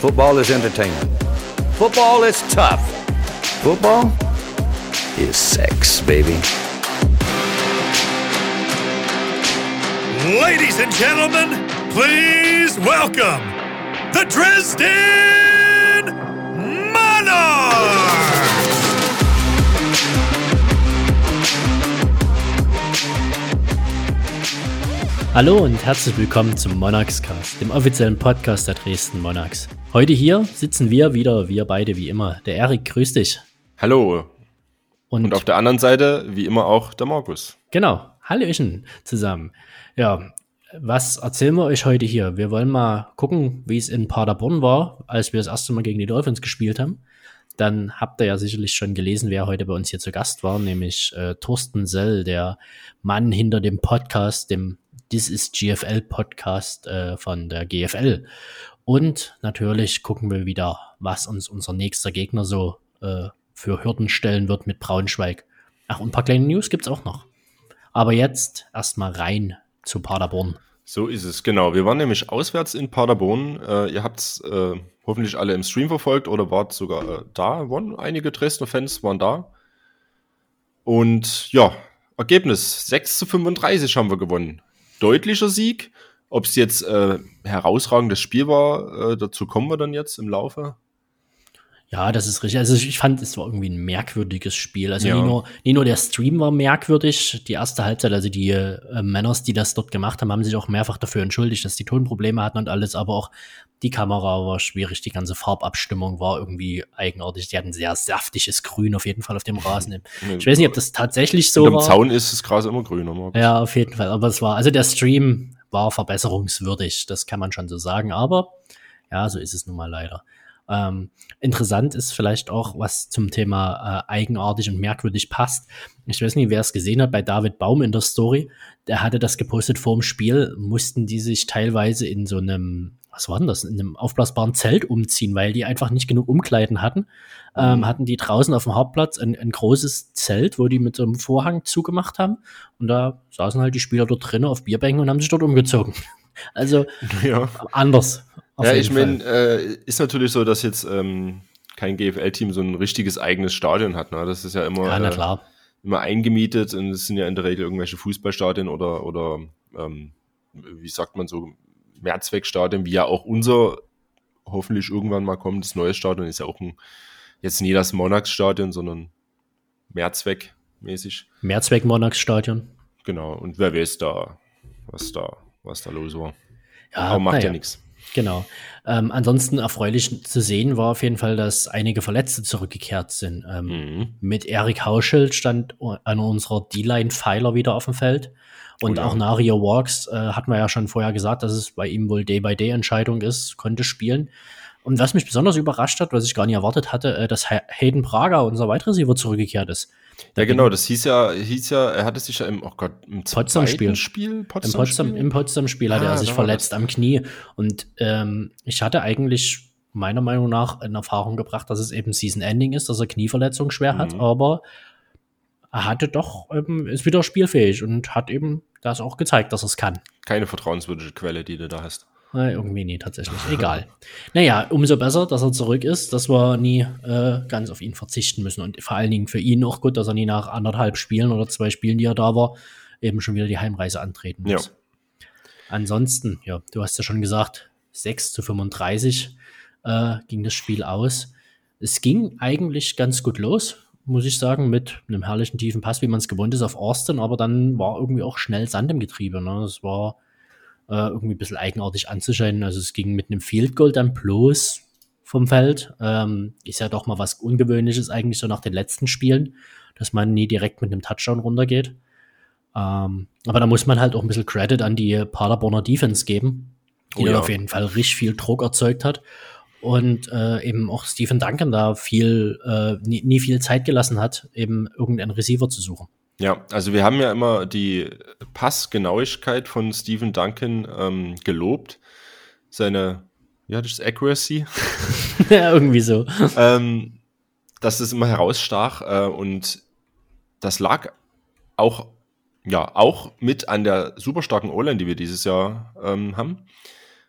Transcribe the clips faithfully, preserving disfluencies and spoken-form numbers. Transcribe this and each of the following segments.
Football is entertainment. Football is tough. Football is sex, baby. Ladies and gentlemen, please welcome the Dresden Monarchs! Hallo und herzlich willkommen zum Monarchscast, dem offiziellen Podcast der Dresden Monarchs. Heute hier sitzen wir wieder, wir beide wie immer. Der Erik, grüß dich. Hallo. Und, und auf der anderen Seite wie immer auch der Markus. Genau, Hallöchen zusammen. Ja, was erzählen wir euch heute hier? Wir wollen mal gucken, wie es in Paderborn war, als wir das erste Mal gegen die Dolphins gespielt haben. Dann habt ihr ja sicherlich schon gelesen, wer heute bei uns hier zu Gast war, nämlich äh, Thorsten Sell, der Mann hinter dem Podcast, dem This is G F L Podcast äh, von der G F L. Und natürlich gucken wir wieder, was uns unser nächster Gegner so äh, für Hürden stellen wird mit Braunschweig. Ach, und ein paar kleine News gibt's auch noch. Aber jetzt erstmal rein zu Paderborn. So ist es, genau. Wir waren nämlich auswärts in Paderborn. Äh, ihr habt es äh, hoffentlich alle im Stream verfolgt oder wart sogar äh, da. Waren einige Dresdner Fans waren da. Und ja, Ergebnis sechs zu fünfunddreißig haben wir gewonnen. Deutlicher Sieg. Ob es jetzt äh, herausragendes Spiel war, äh, dazu kommen wir dann jetzt im Laufe. Ja, das ist richtig. Also ich fand, es war irgendwie ein merkwürdiges Spiel. Also ja. nicht nur, nicht nur der Stream war merkwürdig, die erste Halbzeit, also die äh, Männers, die das dort gemacht haben, haben sich auch mehrfach dafür entschuldigt, dass die Tonprobleme hatten und alles, aber auch die Kamera war schwierig, die ganze Farbabstimmung war irgendwie eigenartig. Die hatten sehr saftiges Grün auf jeden Fall auf dem Rasen. Ich weiß nicht, ob das tatsächlich so war. Am war. Zaun ist das Gras immer grüner, Markus. Ja, auf jeden Fall. Aber es war, also der Stream war verbesserungswürdig, das kann man schon so sagen, aber ja, so ist es nun mal leider. Ähm, interessant ist vielleicht auch, was zum Thema äh, eigenartig und merkwürdig passt. Ich weiß nicht, wer es gesehen hat bei David Baum in der Story. Der hatte das gepostet vor dem Spiel, mussten die sich teilweise in so einem, was war denn das, in einem aufblasbaren Zelt umziehen, weil die einfach nicht genug Umkleiden hatten. Ähm, mhm. Hatten die draußen auf dem Hauptplatz ein, ein großes Zelt, wo die mit so einem Vorhang zugemacht haben. Und da saßen halt die Spieler dort drinnen auf Bierbänken und haben sich dort umgezogen. Also ja. anders. Ja, ich meine, äh, ist natürlich so, dass jetzt ähm, kein G F L-Team so ein richtiges eigenes Stadion hat. Ne? Das ist ja immer, ja, na klar. Äh, immer eingemietet und es sind ja in der Regel irgendwelche Fußballstadien oder, oder ähm, wie sagt man so, Mehrzweckstadien, wie ja auch unser hoffentlich irgendwann mal kommt. Das neue Stadion ist ja auch ein, jetzt nie das Monarchs-Stadion, sondern Mehrzweckmäßig. Mehrzweck-Monarchs-Stadion. Genau, und wer weiß da, was da, was da los war. Ja, aber macht ja, ja nichts. Genau. Ähm, ansonsten erfreulich zu sehen war auf jeden Fall, dass einige Verletzte zurückgekehrt sind. Ähm, mhm. Mit Erik Hauschild stand einer unserer D-Line-Pfeiler wieder auf dem Feld. Und oh ja. auch Nario Walks äh, hatten wir ja schon vorher gesagt, dass es bei ihm wohl Day-by-Day-Entscheidung ist, konnte spielen. Und was mich besonders überrascht hat, was ich gar nicht erwartet hatte, äh, dass Hayden Prager, unser Wide Receiver, zurückgekehrt ist. Ja, genau, das hieß ja, hieß ja, er hatte sich ja im, oh Gott, im Potsdam-Spiel. Spiel, Potsdam Im Potsdam, im Potsdam-Spiel hat ah, er sich verletzt am Knie. Und ähm, ich hatte eigentlich meiner Meinung nach in Erfahrung gebracht, dass es eben Season-Ending ist, dass er Knieverletzung schwer mhm. hat, aber er hatte doch, ähm, ist wieder spielfähig und hat eben das auch gezeigt, dass er es kann. Keine vertrauenswürdige Quelle, die du da hast. Na, irgendwie nie, tatsächlich. Egal. Naja, umso besser, dass er zurück ist, dass wir nie äh, ganz auf ihn verzichten müssen. Und vor allen Dingen für ihn auch gut, dass er nie nach anderthalb Spielen oder zwei Spielen, die er da war, eben schon wieder die Heimreise antreten muss. Ja. Ansonsten, ja, du hast ja schon gesagt, sechs zu fünfunddreißig äh, ging das Spiel aus. Es ging eigentlich ganz gut los, muss ich sagen, mit einem herrlichen tiefen Pass, wie man es gewohnt ist auf Austin, aber dann war irgendwie auch schnell Sand im Getriebe. Ne? Das war irgendwie ein bisschen eigenartig anzuscheinen. Also es ging mit einem Field Goal dann bloß vom Feld. Ähm, ist ja doch mal was Ungewöhnliches eigentlich so nach den letzten Spielen, dass man nie direkt mit einem Touchdown runtergeht. Ähm, aber da muss man halt auch ein bisschen Credit an die Paderborner Defense geben, die oh ja. da auf jeden Fall richtig viel Druck erzeugt hat. Und äh, eben auch Stephen Duncan da viel, äh, nie, nie viel Zeit gelassen hat, eben irgendeinen Receiver zu suchen. Ja, also wir haben ja immer die Passgenauigkeit von Stephen Duncan ähm, gelobt. Seine, ja, das ist Accuracy. Ja, irgendwie so. ähm, dass es immer herausstach äh, und das lag auch, ja, auch mit an der super starken O-Line, die wir dieses Jahr ähm, haben.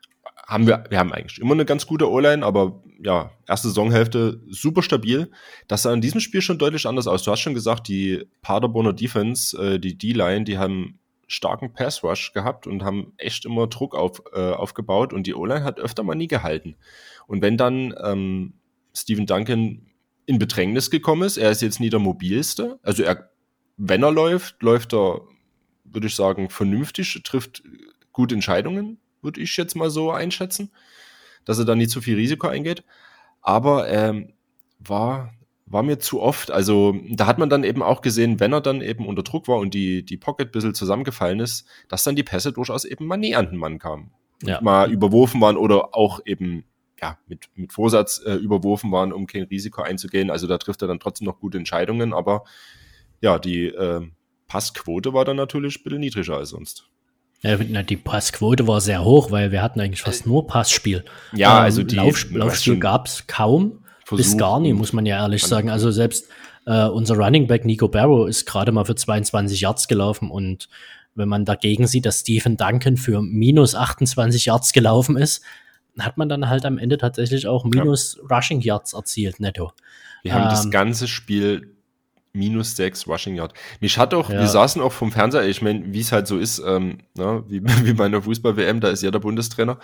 haben wir, wir haben eigentlich immer eine ganz gute O-Line, aber ja, erste Saisonhälfte super stabil. Das sah in diesem Spiel schon deutlich anders aus. Du hast schon gesagt, die Paderborner Defense, äh, die D-Line, die haben starken Pass-Rush gehabt und haben echt immer Druck auf, äh, aufgebaut und die O-Line hat öfter mal nie gehalten. Und wenn dann ähm, Stephen Duncan in Bedrängnis gekommen ist, er ist jetzt nie der mobilste, also er, wenn er läuft, läuft er, würde ich sagen, vernünftig, trifft gute Entscheidungen, würde ich jetzt mal so einschätzen, dass er da nicht zu viel Risiko eingeht. Aber ähm, war, war mir zu oft, also da hat man dann eben auch gesehen, wenn er dann eben unter Druck war und die, die Pocket ein bisschen zusammengefallen ist, dass dann die Pässe durchaus eben mal nie an den Mann kamen. Ja. Mal überworfen waren oder auch eben ja, mit, mit Vorsatz äh, überworfen waren, um kein Risiko einzugehen. Also da trifft er dann trotzdem noch gute Entscheidungen, aber ja, die äh, Passquote war dann natürlich ein bisschen niedriger als sonst. Ja, die Passquote war sehr hoch, weil wir hatten eigentlich fast nur Passspiel. Ja, also ähm, die Lauf, Laufspiel gab es kaum, bis gar nie, muss man ja ehrlich sagen. Also selbst äh, unser Running Back Nico Barrow ist gerade mal für zweiundzwanzig Yards gelaufen und wenn man dagegen sieht, dass Stephen Duncan für minus achtundzwanzig Yards gelaufen ist, hat man dann halt am Ende tatsächlich auch minus ja. Rushing Yards erzielt, netto. Wir haben ähm, das ganze Spiel minus sechs Rushing Yard. Mich hat auch, Ja. wir saßen auch vom Fernseher, ich meine, wie es halt so ist, ähm, ne, wie, wie bei einer Fußball-W M, da ist ja der Bundestrainer,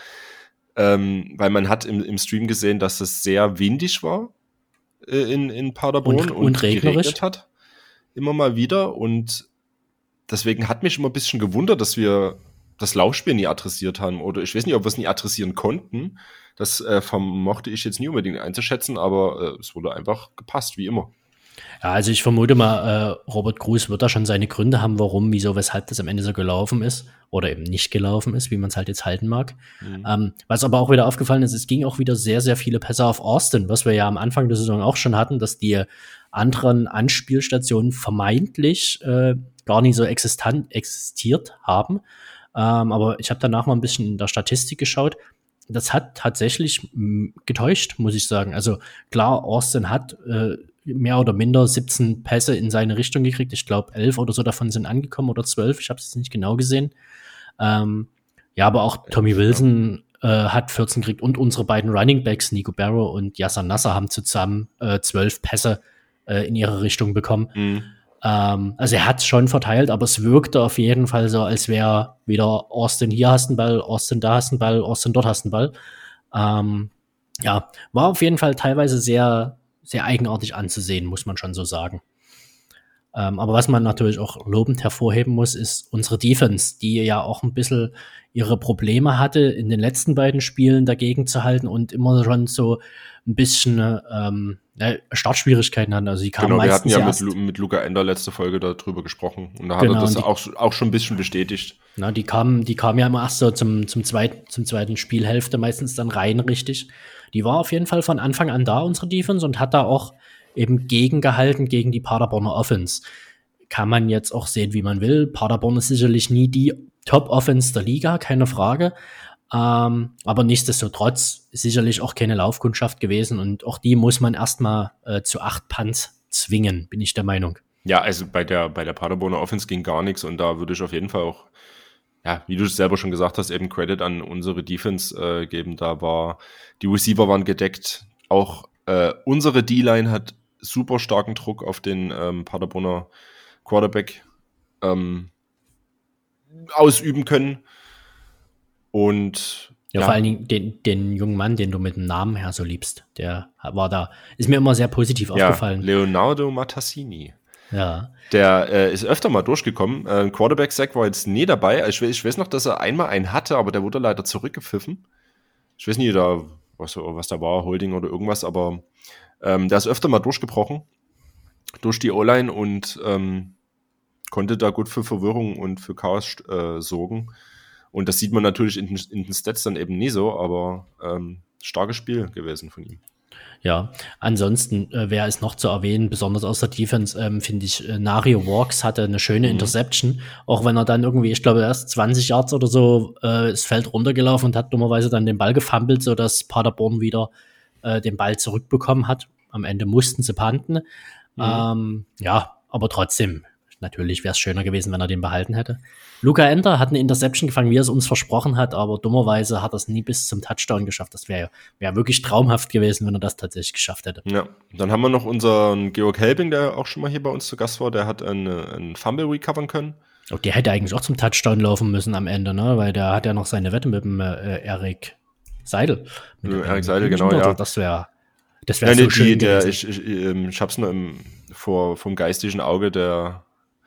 ähm, weil man hat im, im Stream gesehen, dass es sehr windig war äh, in, in Paderborn Und- und regnerisch. geregnet hat, immer mal wieder und deswegen hat mich immer ein bisschen gewundert, dass wir das Laufspiel nie adressiert haben oder ich weiß nicht, ob wir es nie adressieren konnten, das äh, vermochte ich jetzt nie unbedingt einzuschätzen, aber äh, es wurde einfach gepasst, wie immer. Ja, also ich vermute mal, äh, Robert Cruz wird da schon seine Gründe haben, warum, wieso, weshalb das am Ende so gelaufen ist oder eben nicht gelaufen ist, wie man es halt jetzt halten mag. Mhm. Ähm, was aber auch wieder aufgefallen ist, es ging auch wieder sehr, sehr viele Pässe auf Austin, was wir ja am Anfang der Saison auch schon hatten, dass die anderen Anspielstationen vermeintlich äh, gar nicht so existant, existiert haben. Ähm, aber ich habe danach mal ein bisschen in der Statistik geschaut. Das hat tatsächlich mh, getäuscht, muss ich sagen. Also klar, Austin hat äh, mehr oder minder siebzehn Pässe in seine Richtung gekriegt. Ich glaube, elf oder so davon sind angekommen oder zwölf. Ich habe es nicht genau gesehen. Ähm, ja, aber auch Tommy Wilson äh, hat vierzehn gekriegt und unsere beiden Running Backs, Nico Barrow und Yasser Nasser, haben zusammen äh, zwölf Pässe äh, in ihre Richtung bekommen. Mhm. Ähm, also er hat es schon verteilt, aber es wirkte auf jeden Fall so, als wäre wieder Austin hier hast einen Ball, Austin da hast einen Ball, Austin dort hast einen Ball. Ähm, ja, war auf jeden Fall teilweise sehr, sehr eigenartig anzusehen, muss man schon so sagen. Ähm, aber was man natürlich auch lobend hervorheben muss, ist unsere Defense, die ja auch ein bisschen ihre Probleme hatte, in den letzten beiden Spielen dagegen zu halten und immer schon so ein bisschen ähm, Startschwierigkeiten hatten. Also die kamen Genau, wir hatten meistens ja erst, mit, Lu- mit Luca Ender letzte Folge darüber gesprochen und da hat Genau, er das die- auch, auch schon ein bisschen bestätigt. na, die kamen, die kamen ja immer erst so zum, zum, zweiten, zum zweiten Spielhälfte meistens dann rein, richtig. Die war auf jeden Fall von Anfang an da, unsere Defense, und hat da auch eben gegengehalten gegen die Paderborner Offense. Kann man jetzt auch sehen, wie man will. Paderborn ist sicherlich nie die Top-Offense der Liga, keine Frage. Ähm, aber nichtsdestotrotz sicherlich auch keine Laufkundschaft gewesen und auch die muss man erstmal äh, zu acht Punts zwingen, bin ich der Meinung. Ja, also bei der, bei der Paderborner Offense ging gar nichts und da würde ich auf jeden Fall auch, ja, wie du es selber schon gesagt hast, eben Credit an unsere Defense äh, geben. Da war, die Receiver waren gedeckt. Auch äh, unsere D-Line hat super starken Druck auf den ähm, Paderborner Quarterback ähm, ausüben können. Und Ja, ja, vor allen Dingen den, den jungen Mann, den du mit dem Namen her so liebst, der war da, ist mir immer sehr positiv ja, aufgefallen. Leonardo Matassini. Ja, Der äh, ist öfter mal durchgekommen. Äh, ein Quarterback-Sack war jetzt nie dabei. Ich, we- ich weiß noch, dass er einmal einen hatte, aber der wurde leider zurückgepfiffen. Ich weiß nicht, da, was, was da war, Holding oder irgendwas, aber ähm, der ist öfter mal durchgebrochen durch die O-Line und ähm, konnte da gut für Verwirrung und für Chaos äh, sorgen. Und das sieht man natürlich in, den- in den Stats dann eben nie so, aber ähm, starkes Spiel gewesen von ihm. ja. Ansonsten, äh, wer ist noch zu erwähnen, besonders aus der Defense, ähm, finde ich, äh, Nario Walks hatte eine schöne Mhm. Interception, auch wenn er dann irgendwie, ich glaube, erst zwanzig Yards oder so äh, das Feld runtergelaufen und hat dummerweise dann den Ball gefummelt, sodass Paderborn wieder äh, den Ball zurückbekommen hat. Am Ende mussten sie punten. Mhm. Ähm, ja, aber trotzdem, natürlich wäre es schöner gewesen, wenn er den behalten hätte. Luca Enter hat eine Interception gefangen, wie er es uns versprochen hat, aber dummerweise hat er es nie bis zum Touchdown geschafft. Das wäre wär wirklich traumhaft gewesen, wenn er das tatsächlich geschafft hätte. Ja, dann haben wir noch unseren Georg Helbing, der auch schon mal hier bei uns zu Gast war. Der hat einen, einen Fumble recovern können. Oh, der hätte eigentlich auch zum Touchdown laufen müssen am Ende, ne? Weil der hat ja noch seine Wette mit dem äh, Erik Seidel. Mit Ja, dem, Erik Seidel, genau, ja. Das wäre das wär Ja, so nee, schön die, der, gewesen. ich, ich, ich hab's nur im, vor, vom geistigen Auge, der,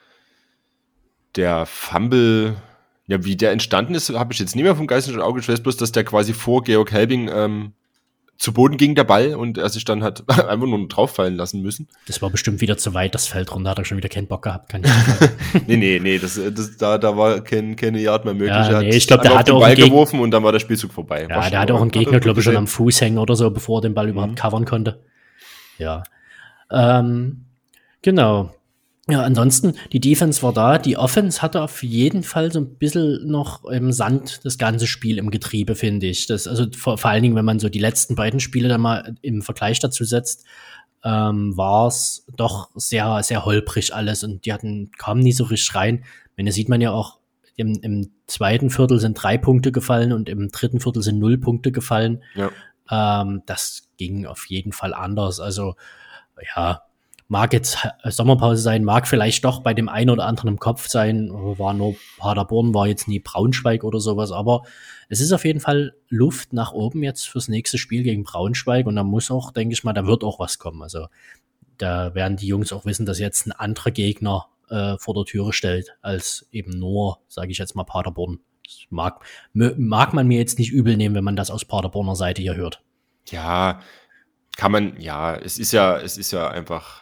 der Fumble, ja, wie der entstanden ist, habe ich jetzt nicht mehr vom geistigen Auge. Ich weiß bloß, dass der quasi vor Georg Helbing ähm, zu Boden ging, der Ball, und er sich dann hat einfach nur drauf fallen lassen müssen. Das war bestimmt wieder zu weit, das Feld runter, hat er schon wieder keinen Bock gehabt. Kann ich sagen. nee, nee, nee, das, das, da, da war kein, keine Yard mehr möglich. Ja, Er nee, hat ich glaub, der einfach hatte den auch Ball einen Geg- geworfen und dann war der Spielzug vorbei. Ja, War der schon- hatte auch einen hat er Gegner, glaube ich, schon gesehen. am Fuß hängen oder so, bevor er den Ball überhaupt covern konnte. Ja. Ähm, genau. Ja, ansonsten, die Defense war da. Die Offense hatte auf jeden Fall so ein bisschen noch im Sand das ganze Spiel im Getriebe, finde ich. Das, also vor, vor allen Dingen, wenn man so die letzten beiden Spiele dann mal im Vergleich dazu setzt, ähm, war es doch sehr, sehr holprig alles und die hatten, kamen nie so richtig rein. Wenn da sieht man ja auch, im, im zweiten Viertel sind drei Punkte gefallen und im dritten Viertel sind null Punkte gefallen. Ja. Ähm, das ging auf jeden Fall anders. Also, ja, mag jetzt Sommerpause sein, mag vielleicht doch bei dem einen oder anderen im Kopf sein, war nur Paderborn, war jetzt nie Braunschweig oder sowas, aber es ist auf jeden Fall Luft nach oben jetzt fürs nächste Spiel gegen Braunschweig und da muss auch, denke ich mal, da wird auch was kommen. Also da werden die Jungs auch wissen, dass jetzt ein anderer Gegner äh, vor der Türe stellt, als eben nur, sage ich jetzt mal, Paderborn. Das mag, mag man mir jetzt nicht übel nehmen, wenn man das aus Paderborner Seite hier hört. Ja, kann man, ja, es ist ja, es ist ja einfach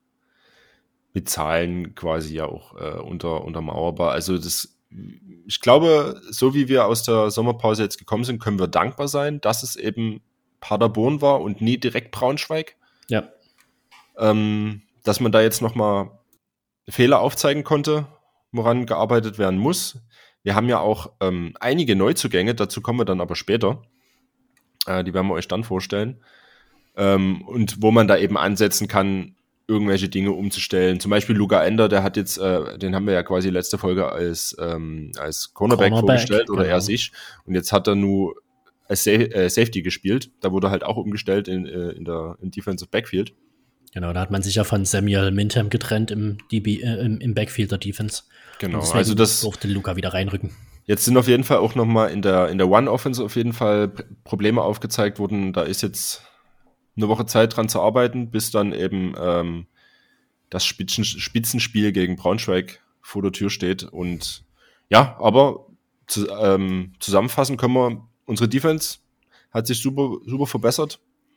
mit Zahlen quasi ja auch äh, unter, untermauerbar. Also das, ich glaube, so wie wir aus der Sommerpause jetzt gekommen sind, können wir dankbar sein, dass es eben Paderborn war und nie direkt Braunschweig. Ja. Ähm, dass man da jetzt nochmal Fehler aufzeigen konnte, woran gearbeitet werden muss. Wir haben ja auch ähm, einige Neuzugänge, dazu kommen wir dann aber später. Äh, die werden wir euch dann vorstellen. Ähm, und wo man da eben ansetzen kann, irgendwelche Dinge umzustellen. Zum Beispiel Luca Ender, der hat jetzt, äh, den haben wir ja quasi letzte Folge als, ähm, als Cornerback, Cornerback, vorgestellt, oder genau. er sich. Und jetzt hat er nur als Sa- äh, Safety gespielt. Da wurde er halt auch umgestellt in, äh, in der in Defensive Backfield. Genau, da hat man sich ja von Samuel Mintham getrennt im, D B, äh, im, im Backfield der Defense. Genau, Und deswegen also das durfte Luca wieder reinrücken. Jetzt sind auf jeden Fall auch nochmal in der, in der One-Offense auf jeden Fall P- Probleme aufgezeigt worden. Da ist jetzt eine Woche Zeit dran zu arbeiten, bis dann eben ähm, das Spitzen, Spitzenspiel gegen Braunschweig vor der Tür steht. Und ja, aber zu, ähm, zusammenfassen können wir, unsere Defense hat sich super, super verbessert.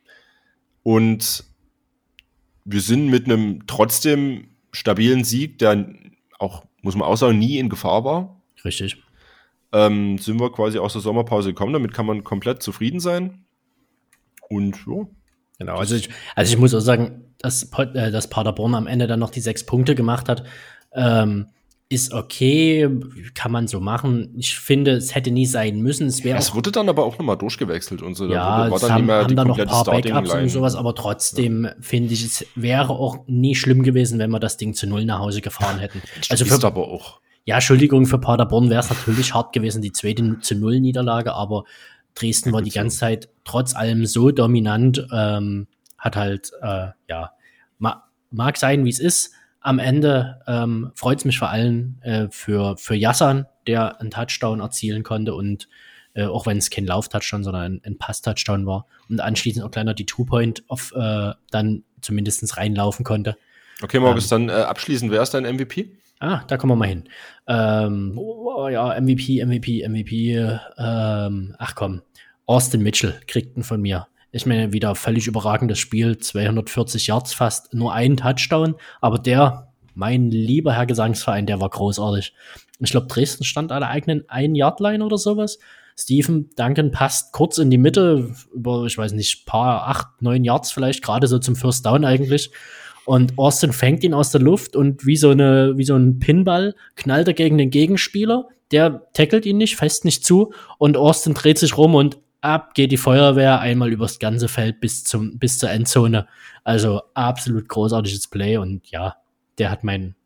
Und wir sind mit einem trotzdem stabilen Sieg, der auch, muss man auch sagen, nie in Gefahr war. Richtig. Ähm, sind wir quasi aus der Sommerpause gekommen. Damit kann man komplett zufrieden sein. Und ja. Genau, also ich, also ich muss auch sagen, dass, äh, dass Paderborn am Ende dann noch die sechs Punkte gemacht hat, ähm, ist okay, kann man so machen. Ich finde, es hätte nie sein müssen. Es wäre Es wurde dann aber auch nochmal durchgewechselt und so. Da ja, wurde, war es dann haben, nicht mehr haben die da noch ein komplette paar Backups und Starting-Line. sowas, aber trotzdem finde ich, es wäre auch nie schlimm gewesen, wenn wir das Ding zu null nach Hause gefahren hätten. Also ist für, aber auch. ja, Entschuldigung, für Paderborn wäre es natürlich hart gewesen, die zweite zu null Niederlage, aber Dresden war die ganze Zeit trotz allem so dominant, ähm, hat halt, äh, ja, ma, mag sein, wie es ist. Am Ende ähm, freut es mich vor allem äh, für, für Yassan, der einen Touchdown erzielen konnte und äh, auch wenn es kein Lauf-Touchdown, sondern ein, ein Pass-Touchdown war und anschließend auch kleiner die Two-Point auf äh, dann zumindest reinlaufen konnte. Okay, Markus, ähm, dann äh, abschließend, wer ist dein M V P? Ah, da kommen wir mal hin. Ähm, oh, ja, M V P, M V P, M V P, ähm, ach komm, Austin Mitchell kriegt ihn von mir. Ich meine, wieder völlig überragendes Spiel, zweihundertvierzig Yards fast, nur ein Touchdown, aber der, mein lieber Herr Gesangsverein, der war großartig. Ich glaube, Dresden stand an der eigenen ein-Yard-Line oder sowas. Stephen Duncan passt kurz in die Mitte, über, ich weiß nicht, paar, acht, neun Yards vielleicht, gerade so zum First Down eigentlich. Und Austin fängt ihn aus der Luft und wie so eine, wie so ein Pinball knallt er gegen den Gegenspieler. Der tackelt ihn nicht, fest nicht zu und Austin dreht sich rum und ab geht die Feuerwehr einmal übers ganze Feld bis zum, bis zur Endzone. Also absolut großartiges Play und ja, der hat mein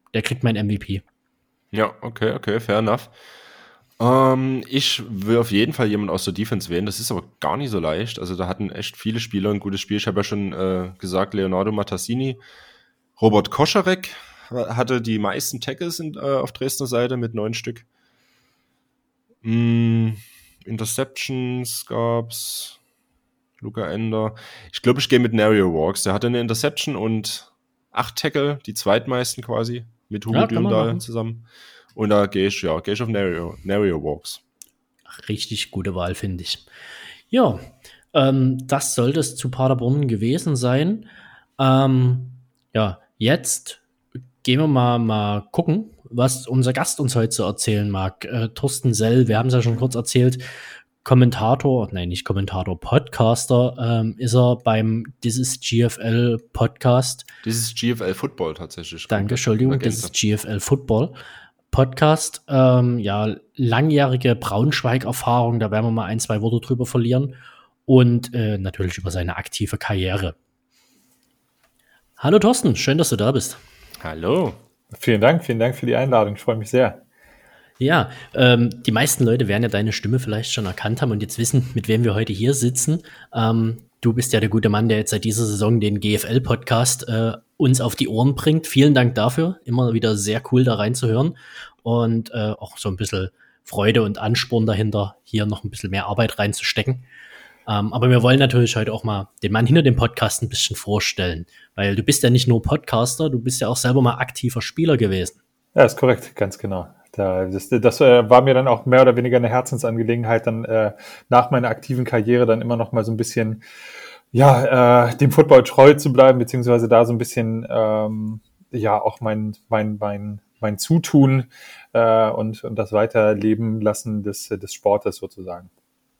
der kriegt mein M V P. Ja, okay, okay, fair enough. Ähm, ich will auf jeden Fall jemanden aus der Defense wählen, das ist aber gar nicht so leicht. Also da hatten echt viele Spieler ein gutes Spiel. Ich habe ja schon äh, gesagt, Leonardo Matassini, Robert Koscharek hatte die meisten Tackles in, äh, auf Dresdner Seite mit neun Stück. Mm, Interceptions gab's. Luca Ender. Ich glaube, ich gehe mit Nario Walks. Der hatte eine Interception und acht Tackle, die zweitmeisten quasi, mit Hugo Ja, kann man Dürndal machen. zusammen. Und da gehe ich, ja, gehe ich auf Nario, Nario Walks. Richtig gute Wahl, finde ich. Ja, ähm, das sollte es zu Paderborn gewesen sein. Ähm, ja, jetzt gehen wir mal, mal gucken, was unser Gast uns heute so erzählen mag. Äh, Thorsten Sell, wir haben es ja schon kurz erzählt, Kommentator, nein, nicht Kommentator, Podcaster, ähm, ist er beim This is G F L Podcast. Das ist G F L Football tatsächlich. Danke, Entschuldigung, das Ergänze. ist G F L Football Podcast. Ähm, ja, langjährige Braunschweig-Erfahrung, da werden wir mal ein, zwei Worte drüber verlieren und äh, natürlich über seine aktive Karriere. Hallo Thorsten, schön, dass du da bist. Hallo. Vielen Dank, vielen Dank für die Einladung, ich freue mich sehr. Ja, ähm, die meisten Leute werden ja deine Stimme vielleicht schon erkannt haben und jetzt wissen, mit wem wir heute hier sitzen. Ähm, du bist ja der gute Mann, der jetzt seit dieser Saison den G F L-Podcast äh, uns auf die Ohren bringt. Vielen Dank dafür. Immer wieder sehr cool, da reinzuhören und äh, auch so ein bisschen Freude und Ansporn dahinter, hier noch ein bisschen mehr Arbeit reinzustecken. Ähm, aber wir wollen natürlich heute auch mal den Mann hinter dem Podcast ein bisschen vorstellen, weil du bist ja nicht nur Podcaster, du bist ja auch selber mal aktiver Spieler gewesen. Ja, ist korrekt, ganz genau. Da, das das äh, war mir dann auch mehr oder weniger eine Herzensangelegenheit, dann äh, nach meiner aktiven Karriere dann immer noch mal so ein bisschen ja, äh, dem Football treu zu bleiben, beziehungsweise da so ein bisschen ähm, ja auch mein, mein, mein, mein Zutun äh, und, und das Weiterleben lassen des, des Sportes sozusagen.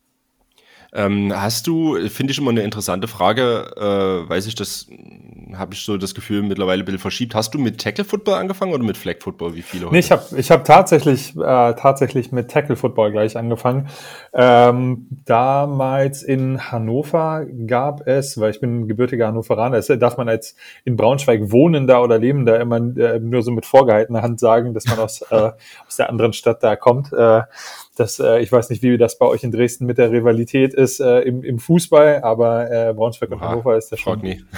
Ähm, hast du, finde ich immer eine interessante Frage, äh, weiß ich, das habe ich so das Gefühl mittlerweile ein bisschen verschiebt. Hast du mit Tackle Football angefangen oder mit Flag Football, wie viele heute? Nee, ich habe ich hab tatsächlich, äh, tatsächlich mit Tackle Football gleich angefangen. Ähm, damals in Hannover gab es, weil ich bin gebürtiger Hannoveraner, das darf man als in Braunschweig Wohnender oder Lebender immer äh, nur so mit vorgehaltener Hand sagen, dass man aus, äh, aus der anderen Stadt da kommt. Äh, Das, äh, ich weiß nicht, wie das bei euch in Dresden mit der Rivalität ist äh, im, im Fußball, aber äh, Braunschweig und Oha, Hannover ist das schon, nie.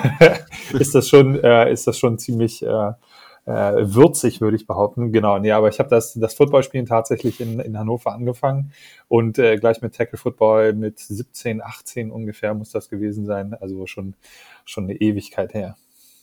ist das schon, äh, ist das schon ziemlich äh, äh, würzig, würde ich behaupten. Genau, nee, aber ich habe das, das Footballspielen tatsächlich in, in Hannover angefangen und äh, gleich mit Tackle Football mit siebzehn, achtzehn ungefähr muss das gewesen sein. Also schon, schon eine Ewigkeit her.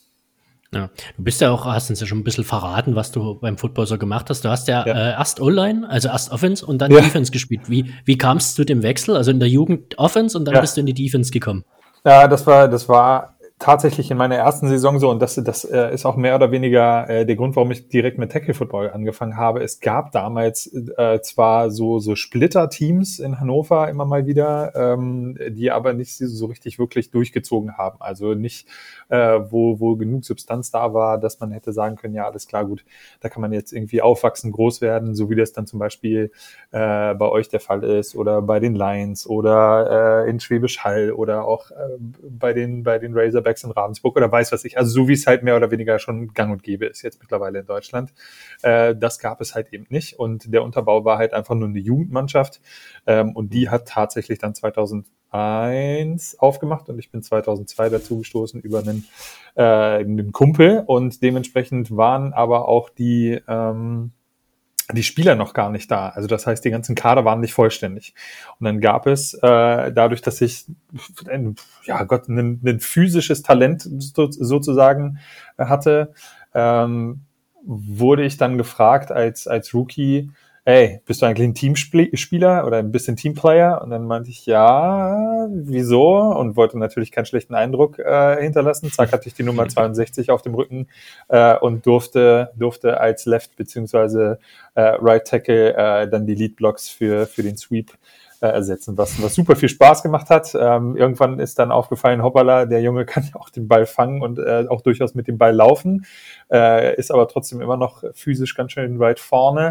Ja, du bist ja auch, hast uns ja schon ein bisschen verraten, was du beim Football so gemacht hast. Du hast ja, Ja. Äh, erst O-Line, also erst Offense und dann Ja. Defense gespielt. Wie, wie kamst du zu dem Wechsel? Also in der Jugend Offense und dann Ja. bist du in die Defense gekommen. Ja, das war, das war tatsächlich in meiner ersten Saison so und das, das äh, ist auch mehr oder weniger äh, der Grund, warum ich direkt mit Tackle Football angefangen habe. Es gab damals äh, zwar so so Splitter-Teams in Hannover immer mal wieder, ähm, die aber nicht so richtig wirklich durchgezogen haben. Also nicht, äh, wo wo genug Substanz da war, dass man hätte sagen können, ja alles klar, gut, da kann man jetzt irgendwie aufwachsen, groß werden, so wie das dann zum Beispiel äh, bei euch der Fall ist oder bei den Lions oder äh, in Schwäbisch Hall oder auch äh, bei den bei den Razorbacks in Ravensburg oder weiß was ich, also so wie es halt mehr oder weniger schon gang und gäbe ist jetzt mittlerweile in Deutschland. Äh, das gab es halt eben nicht und der Unterbau war halt einfach nur eine Jugendmannschaft ähm, und die hat tatsächlich dann zweitausendeins aufgemacht und ich bin zweitausendzwei dazu gestoßen über einen, äh, einen Kumpel und dementsprechend waren aber auch die ähm, die Spieler noch gar nicht da. Also das heißt, die ganzen Kader waren nicht vollständig. Und dann gab es, äh, dadurch, dass ich ein, ja Gott, ein, ein physisches Talent so, sozusagen hatte, ähm, wurde ich dann gefragt als als Rookie, ey, bist du eigentlich ein Teamspieler oder ein bisschen Teamplayer? Und dann meinte ich, ja, wieso? Und wollte natürlich keinen schlechten Eindruck äh, hinterlassen. Zack, hatte ich die Nummer zweiundsechzig auf dem Rücken äh, und durfte durfte als Left beziehungsweise äh, Right Tackle äh, dann die Lead Blocks für für den Sweep äh, ersetzen, was was super viel Spaß gemacht hat. Ähm, irgendwann ist dann aufgefallen, hoppala, der Junge kann ja auch den Ball fangen und äh, auch durchaus mit dem Ball laufen, äh, ist aber trotzdem immer noch physisch ganz schön weit vorne.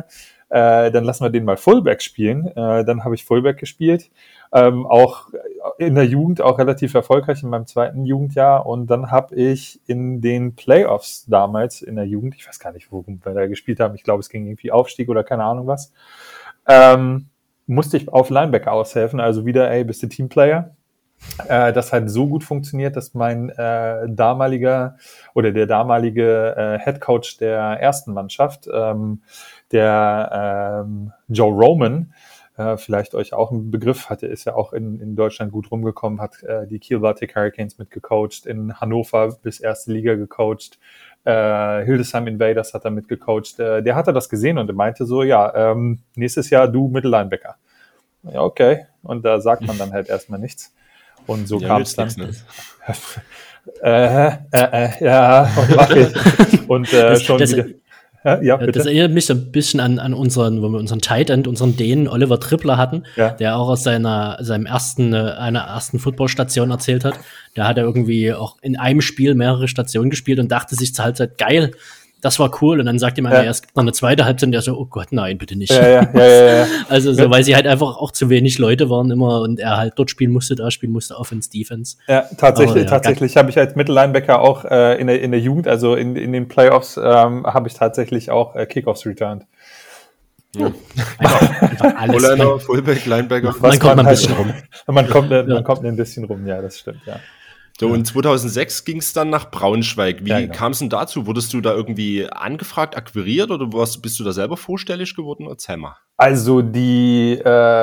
äh, dann lassen wir den mal Fullback spielen. Äh, dann habe ich Fullback gespielt, ähm, auch in der Jugend auch relativ erfolgreich in meinem zweiten Jugendjahr. Und dann habe ich in den Playoffs damals in der Jugend, ich weiß gar nicht, worum wir da gespielt haben, ich glaube, es ging irgendwie Aufstieg oder keine Ahnung was, ähm, musste ich auf Linebacker aushelfen, also wieder, ey, bist du Teamplayer? Äh, das hat so gut funktioniert, dass mein äh, damaliger oder der damalige äh, Headcoach der ersten Mannschaft, ähm, der ähm, Joe Roman, äh, vielleicht euch auch ein Begriff hatte, ist ja auch in, in Deutschland gut rumgekommen, hat äh, die Kiel Baltic Hurricanes mitgecoacht, in Hannover bis erste Liga gecoacht, äh, Hildesheim Invaders hat er mitgecoacht. Äh, der hatte das gesehen und meinte so, ja, ähm, nächstes Jahr du Mittellinebacker. Ja, okay. Und da sagt man dann halt erstmal nichts. Und so Ja, kam es dann. nix, äh, äh, äh, ja, und mach ich. Und äh, Das- schon das- wieder. Ja, ja, bitte. Das erinnert mich so ein bisschen an, an unseren, wo wir unseren Tight End, unseren Dänen Oliver Trippler hatten, Ja. der auch aus seiner, seinem ersten, äh, einer ersten Footballstation erzählt hat. Da hat er irgendwie auch in einem Spiel mehrere Stationen gespielt und dachte sich zur Halbzeit, geil, das war cool. Und dann sagt ihm einer, Ja. ja, es gibt noch eine zweite Halbzeit und der so, oh Gott, nein, bitte nicht. Ja, ja, ja, ja, ja. Also so, Ja. weil sie halt einfach auch zu wenig Leute waren immer und er halt dort spielen musste, da spielen musste, Offense, Defense. Ja, tatsächlich, Aber ja, tatsächlich habe ich als Mittellinebacker auch äh, in, der, in der Jugend, also in, in den Playoffs, ähm, habe ich tatsächlich auch äh, Kickoffs returned. Einfach, einfach alles. O-Liner, Man, Fullback, Linebacker. man kommt mal ein bisschen rum. Man kommt, äh, man Ja. kommt ein bisschen rum, ja, das stimmt, ja. So, und zweitausendsechs ging es dann nach Braunschweig. Wie Ja, genau. kam es denn dazu? Wurdest du da irgendwie angefragt, akquiriert oder warst, bist du da selber vorstellig geworden? Erzähl mal. Also die,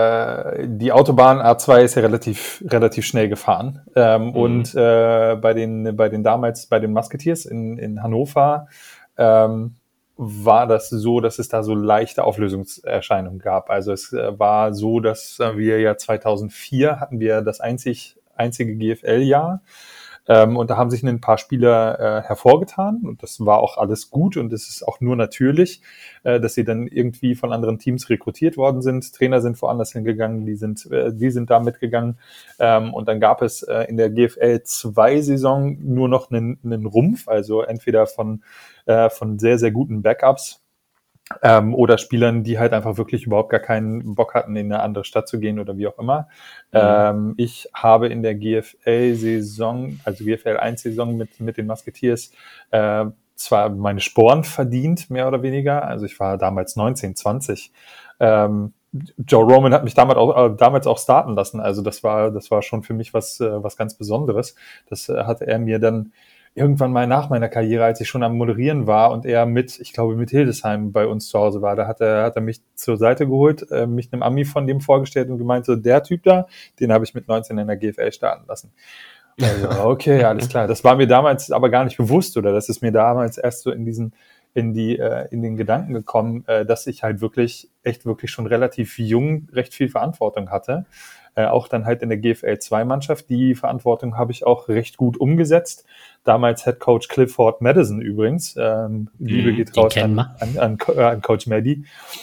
äh, die Autobahn A zwei ist ja relativ, relativ schnell gefahren. Ähm, Und äh, bei den, bei den damals, bei den Musketeers in, in Hannover ähm, war das so, dass es da so leichte Auflösungserscheinungen gab. Also es äh, war so, dass äh, wir ja zweitausendvier hatten wir das einzig, einzige G F L-Jahr. Ähm, und da haben sich ein paar Spieler äh, hervorgetan und das war auch alles gut und es ist auch nur natürlich, äh, dass sie dann irgendwie von anderen Teams rekrutiert worden sind. Trainer sind woanders hingegangen, die sind, äh, die sind da mitgegangen. Ähm, und dann gab es äh, in der G F L zwei Saison nur noch einen, einen Rumpf, also entweder von, äh, von sehr, sehr guten Backups, Ähm, oder Spielern, die halt einfach wirklich überhaupt gar keinen Bock hatten, in eine andere Stadt zu gehen oder wie auch immer. Mhm. Ähm, ich habe in der G F L-Saison, also G F L eins Saison mit, mit den Musketeers, äh, zwar meine Sporen verdient, mehr oder weniger. Also ich war damals neunzehn, zwanzig. Ähm, Joe Roman hat mich damals auch, äh, damals auch starten lassen. Also das war, das war schon für mich was, äh, was ganz Besonderes. Das äh, hatte er mir dann irgendwann mal nach meiner Karriere, als ich schon am Moderieren war und er mit, ich glaube, mit Hildesheim bei uns zu Hause war, da hat er, hat er mich zur Seite geholt, äh, mich einem Ami von dem vorgestellt und gemeint, so der Typ da, den habe ich mit neunzehn in der G F L starten lassen. Also, okay, alles klar. Das war mir damals aber gar nicht bewusst oder das ist mir damals erst so in diesen, in die, äh, in den Gedanken gekommen, äh, dass ich halt wirklich, echt wirklich schon relativ jung recht viel Verantwortung hatte. Äh, auch dann halt in der G F L zwei Mannschaft. Die Verantwortung habe ich auch recht gut umgesetzt. Damals Head Coach Clifford Madison übrigens. Ähm, Liebe geht raus an, an, an, an Coach Maddy.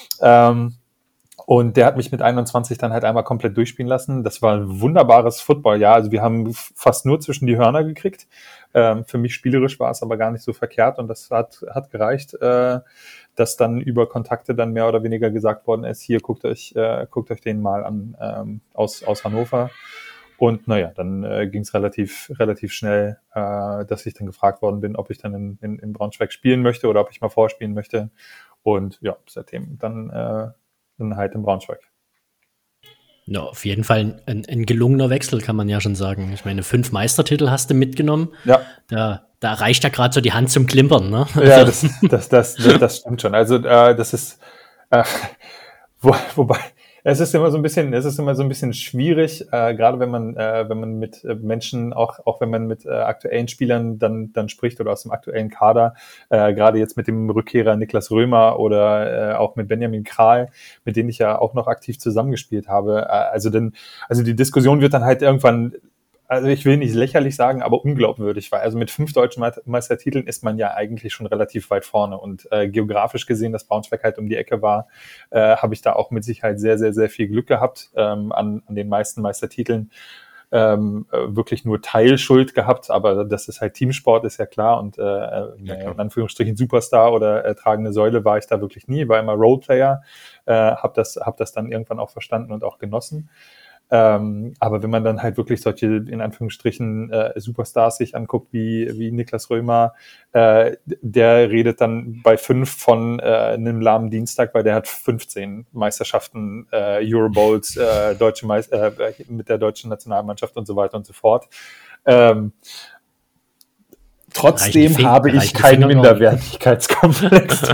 Ähm, und der hat mich mit einundzwanzig dann halt einmal komplett durchspielen lassen. Das war ein wunderbares Footballjahr. Also wir haben fast nur zwischen die Hörner gekriegt. Ähm, für mich spielerisch war es aber gar nicht so verkehrt und das hat, hat gereicht, äh, dass dann über Kontakte dann mehr oder weniger gesagt worden ist, hier guckt euch, äh, guckt euch den mal an ähm, aus, aus Hannover. Und naja, dann äh, ging es relativ, relativ schnell, äh, dass ich dann gefragt worden bin, ob ich dann in, in, in Braunschweig spielen möchte oder ob ich mal vorspielen möchte. Und ja, seitdem dann, äh, dann halt in Braunschweig. Ja, auf jeden Fall ein, ein gelungener Wechsel, kann man ja schon sagen. Ich meine, fünf Meistertitel hast du mitgenommen. Ja. Da, da reicht ja gerade so die Hand zum Klimpern, ne? Ja, das, das, das, das, das stimmt schon. Also äh, das ist, äh, wo, wobei, es ist immer so ein bisschen, es ist immer so ein bisschen schwierig, äh, gerade wenn man, äh, wenn man mit äh, Menschen, auch auch wenn man mit äh, aktuellen Spielern dann dann spricht oder aus dem aktuellen Kader, äh, gerade jetzt mit dem Rückkehrer Niklas Römer oder äh, auch mit Benjamin Kral, mit denen ich ja auch noch aktiv zusammengespielt habe. Äh, also denn, also die Diskussion wird dann halt irgendwann, also ich will nicht lächerlich sagen, aber unglaubwürdig, weil also mit fünf deutschen Meistertiteln ist man ja eigentlich schon relativ weit vorne und äh, geografisch gesehen, dass Braunschweig halt um die Ecke war, äh, habe ich da auch mit Sicherheit sehr, sehr, sehr viel Glück gehabt ähm, an, an den meisten Meistertiteln. ähm, wirklich nur Teilschuld gehabt, aber das ist halt Teamsport, ist ja klar, und äh, ja, in Anführungsstrichen Superstar oder äh, tragende Säule war ich da wirklich nie, war immer Roleplayer, äh, habe das, hab das dann irgendwann auch verstanden und auch genossen. Ähm, aber wenn man dann halt wirklich solche, in Anführungsstrichen, äh, Superstars sich anguckt, wie, wie Niklas Römer, äh, der redet dann bei fünf von äh, einem lahmen Dienstag, weil der hat fünfzehn Meisterschaften, äh, Eurobowls, äh, deutsche Meist- äh, mit der deutschen Nationalmannschaft und so weiter und so fort. Ähm, Trotzdem Finger, habe ich keinen Minderwertigkeitskomplex.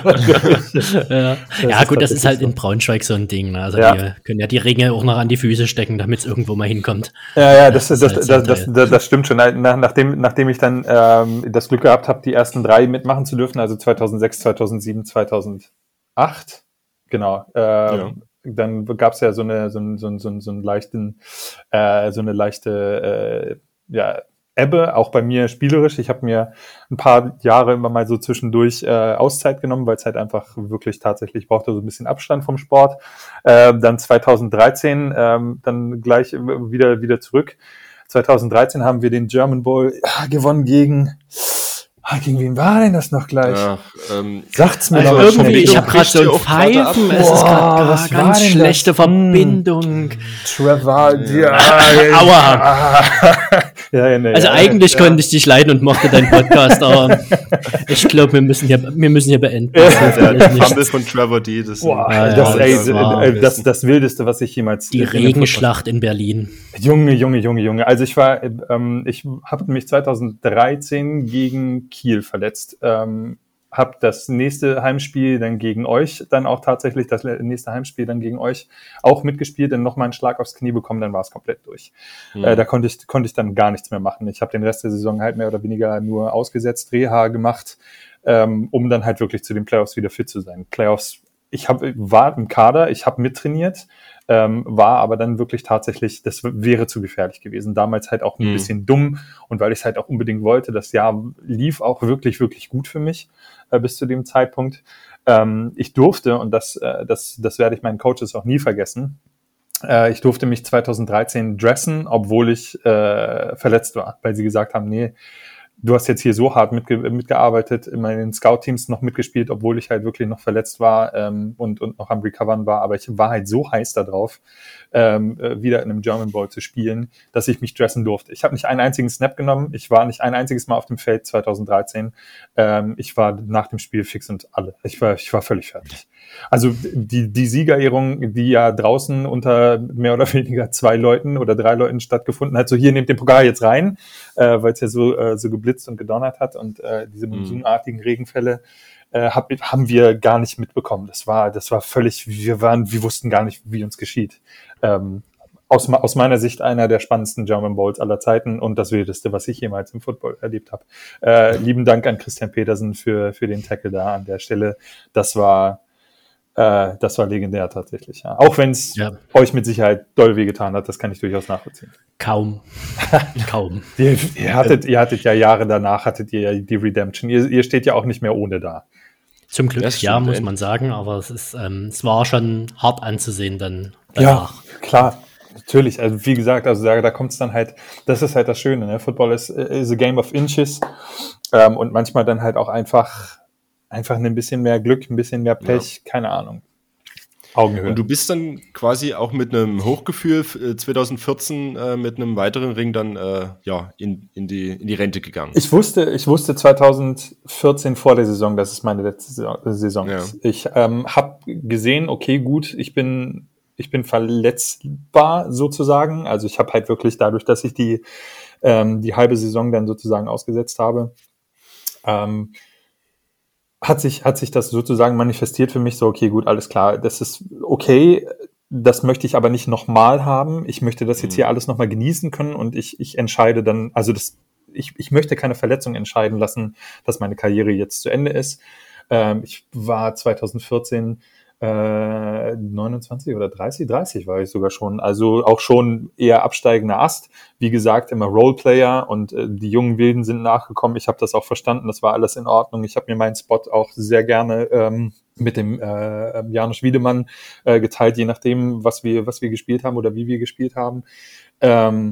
ja, ja gut, das ist halt in Braunschweig so ein Ding. Ne? Also ja. Die können ja die Ringe auch noch an die Füße stecken, damit es irgendwo mal hinkommt. Ja, ja, das, das, das, das, das, das, das, das stimmt schon. Nach, nachdem, nachdem ich dann ähm, das Glück gehabt habe, die ersten drei mitmachen zu dürfen, also zweitausendsechs, zweitausendsieben, zweitausendacht, genau. Ähm, ja. Dann gab es ja so eine, so, ein, so, ein, so, ein, so einen leichten, äh, so eine leichte, äh, ja, Ebbe, auch bei mir spielerisch. Ich habe mir ein paar Jahre immer mal so zwischendurch äh, Auszeit genommen, weil es halt einfach wirklich tatsächlich brauchte so ein bisschen Abstand vom Sport. Äh, dann zweitausenddreizehn ähm, dann gleich wieder wieder zurück. zweitausenddreizehn haben wir den German Bowl ja, gewonnen gegen Ah, gegen wen war denn das noch gleich? Ja, ähm, Sagt's mir also noch irgendwie, schnell. ich habe gerade so ein Pfeifen, es ist gerade ganz schlechte das? Verbindung. Trevor, ja, Aua. ja, ja, nee, also ja, eigentlich ja. konnte ich dich leiden und mochte deinen Podcast, aber ich glaube, wir müssen hier, wir müssen hier beenden. Ja, der Fumble von Trevor D. Das, Boah, ah, das, ja, ey, das, das, das, das Wildeste, was ich jemals... Die Regenschlacht in Berlin. Junge, Junge, Junge, Junge. Also ich war, ähm, ich habe mich zweitausenddreizehn gegen Kiel verletzt. Ähm, habe das nächste Heimspiel dann gegen euch, dann auch tatsächlich das nächste Heimspiel dann gegen euch auch mitgespielt, dann nochmal einen Schlag aufs Knie bekommen, dann war es komplett durch. Mhm. Äh, da konnte ich, konnte ich dann gar nichts mehr machen. Ich habe den Rest der Saison halt mehr oder weniger nur ausgesetzt, Reha gemacht, ähm, um dann halt wirklich zu den Playoffs wieder fit zu sein. Playoffs, ich hab, war im Kader, ich habe mittrainiert, ähm, war aber dann wirklich tatsächlich, das wäre zu gefährlich gewesen. Damals halt auch ein mhm. bisschen dumm, und weil ich es halt auch unbedingt wollte, das Jahr lief auch wirklich, wirklich gut für mich äh, bis zu dem Zeitpunkt. Ähm, ich durfte, und das, äh, das, das werde ich meinen Coaches auch nie vergessen, äh, ich durfte mich zweitausenddreizehn dressen, obwohl ich äh, verletzt war, weil sie gesagt haben, nee, du hast jetzt hier so hart mitge- mitgearbeitet, immer in den Scout-Teams noch mitgespielt, obwohl ich halt wirklich noch verletzt war ähm, und, und noch am Recovern war. Aber ich war halt so heiß da drauf, ähm, wieder in einem German Bowl zu spielen, dass ich mich dressen durfte. Ich habe nicht einen einzigen Snap genommen. Ich war nicht ein einziges Mal auf dem Feld zweitausenddreizehn. Ähm, ich war nach dem Spiel fix und alle. Ich war, ich war völlig fertig. Also die, die Siegerehrung, die ja draußen unter mehr oder weniger zwei Leuten oder drei Leuten stattgefunden hat, so hier, nehmt den Pokal jetzt rein, äh, weil es ja so, äh, so geblitzt und gedonnert hat, und äh, diese monsunartigen Regenfälle äh, hab, haben wir gar nicht mitbekommen. Das war, das war völlig, wir waren, wir wussten gar nicht, wie uns geschieht. Ähm, aus, aus meiner Sicht einer der spannendsten German Bowls aller Zeiten und das Wildeste, was ich jemals im Football erlebt habe. Äh, lieben Dank an Christian Petersen für, für den Tackle da an der Stelle. Das war Äh, das war legendär tatsächlich. Ja. Auch wenn es ja. euch mit Sicherheit doll wehgetan hat, das kann ich durchaus nachvollziehen. Kaum. Kaum. ihr, ihr, hattet, ihr hattet ja Jahre danach, hattet ihr ja die Redemption. Ihr, ihr steht ja auch nicht mehr ohne da. Zum Glück, ja, stimmt, muss ey. man sagen, aber es ist, ähm, es war schon hart anzusehen dann danach. Ja, klar. Natürlich, also wie gesagt, also da, da kommt es dann halt, das ist halt das Schöne, ne? Football ist is a game of inches ähm, und manchmal dann halt auch einfach Einfach ein bisschen mehr Glück, ein bisschen mehr Pech, ja. keine Ahnung. Augenhöhe. Und du bist dann quasi auch mit einem Hochgefühl äh, zweitausendvierzehn äh, mit einem weiteren Ring dann äh, ja, in, in, die, in die Rente gegangen. Ich wusste, ich wusste zweitausendvierzehn vor der Saison, dass es meine letzte Saison ja. ist. Ich ähm, habe gesehen, okay, gut, ich bin, ich bin verletzbar sozusagen. Also ich habe halt wirklich dadurch, dass ich die, ähm, die halbe Saison dann sozusagen ausgesetzt habe, ähm, hat sich, hat sich das sozusagen manifestiert für mich so, okay, gut, alles klar, das ist okay, das möchte ich aber nicht nochmal haben, ich möchte das jetzt hier alles nochmal genießen können und ich, ich entscheide dann, also das, ich, ich möchte keine Verletzung entscheiden lassen, dass meine Karriere jetzt zu Ende ist. Ähm, ich war zweitausendvierzehn äh, neunundzwanzig oder dreißig, dreißig war ich sogar schon, also auch schon eher absteigender Ast, wie gesagt, immer Roleplayer und äh, die jungen Wilden sind nachgekommen, ich habe das auch verstanden, das war alles in Ordnung, ich habe mir meinen Spot auch sehr gerne ähm, mit dem äh, Janusz Wiedemann äh, geteilt, je nachdem, was wir was wir gespielt haben oder wie wir gespielt haben. Ähm,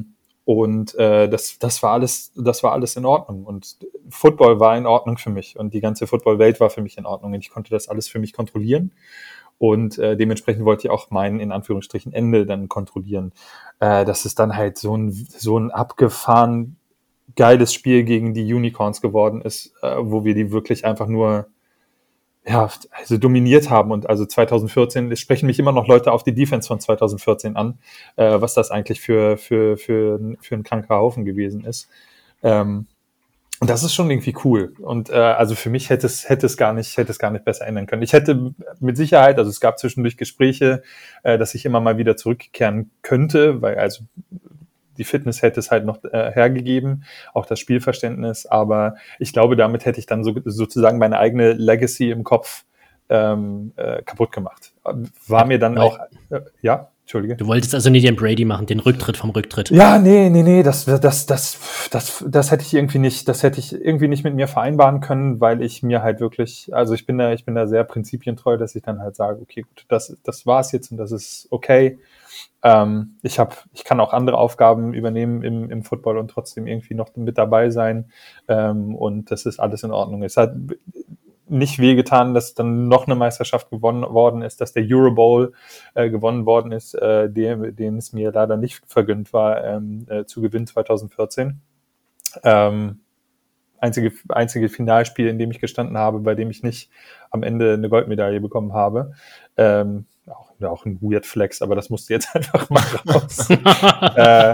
Und äh, das, das war alles, das war alles in Ordnung. Und Football war in Ordnung für mich und die ganze Football-Welt war für mich in Ordnung. Und ich konnte das alles für mich kontrollieren. Und äh, dementsprechend wollte ich auch mein, in Anführungsstrichen, Ende dann kontrollieren. Äh, das ist dann halt so ein, so ein abgefahren geiles Spiel gegen die Unicorns geworden ist, äh, wo wir die wirklich einfach nur ja, also dominiert haben. Und also zwanzig vierzehn, es sprechen mich immer noch Leute auf die Defense von zwanzig vierzehn an, äh, was das eigentlich für, für, für, für ein kranker Haufen gewesen ist. Ähm, und das ist schon irgendwie cool. Und äh, also für mich hätte es, hätte es gar nicht, hätte es gar nicht besser ändern können. Ich hätte mit Sicherheit, also es gab zwischendurch Gespräche, äh, dass ich immer mal wieder zurückkehren könnte, weil also die Fitness hätte es halt noch äh, hergegeben, auch das Spielverständnis, aber ich glaube, damit hätte ich dann so, sozusagen meine eigene Legacy im Kopf ähm, äh, kaputt gemacht. War mir dann Weil, auch, äh, ja, Entschuldige. Du wolltest also nicht den Brady machen, den Rücktritt vom Rücktritt. Ja, nee, nee, nee, das, das, das, das, das hätte ich irgendwie nicht, das hätte ich irgendwie nicht mit mir vereinbaren können, weil ich mir halt wirklich, also ich bin da, ich bin da sehr prinzipientreu, dass ich dann halt sage, okay, gut, das, das war's jetzt und das ist okay. Ähm, ich habe, ich kann auch andere Aufgaben übernehmen im, im Football und trotzdem irgendwie noch mit dabei sein. Ähm, und das ist alles in Ordnung. Es hat nicht wehgetan, dass dann noch eine Meisterschaft gewonnen worden ist, dass der Euro Bowl äh, gewonnen worden ist, äh, dem, den es mir leider nicht vergönnt war, ähm, äh, zu gewinnen zwanzig vierzehn. Ähm, einzige, einzige Finalspiel, in dem ich gestanden habe, bei dem ich nicht am Ende eine Goldmedaille bekommen habe. Ähm, auch, auch ein Weird Flex, aber das musste jetzt einfach mal raus. äh,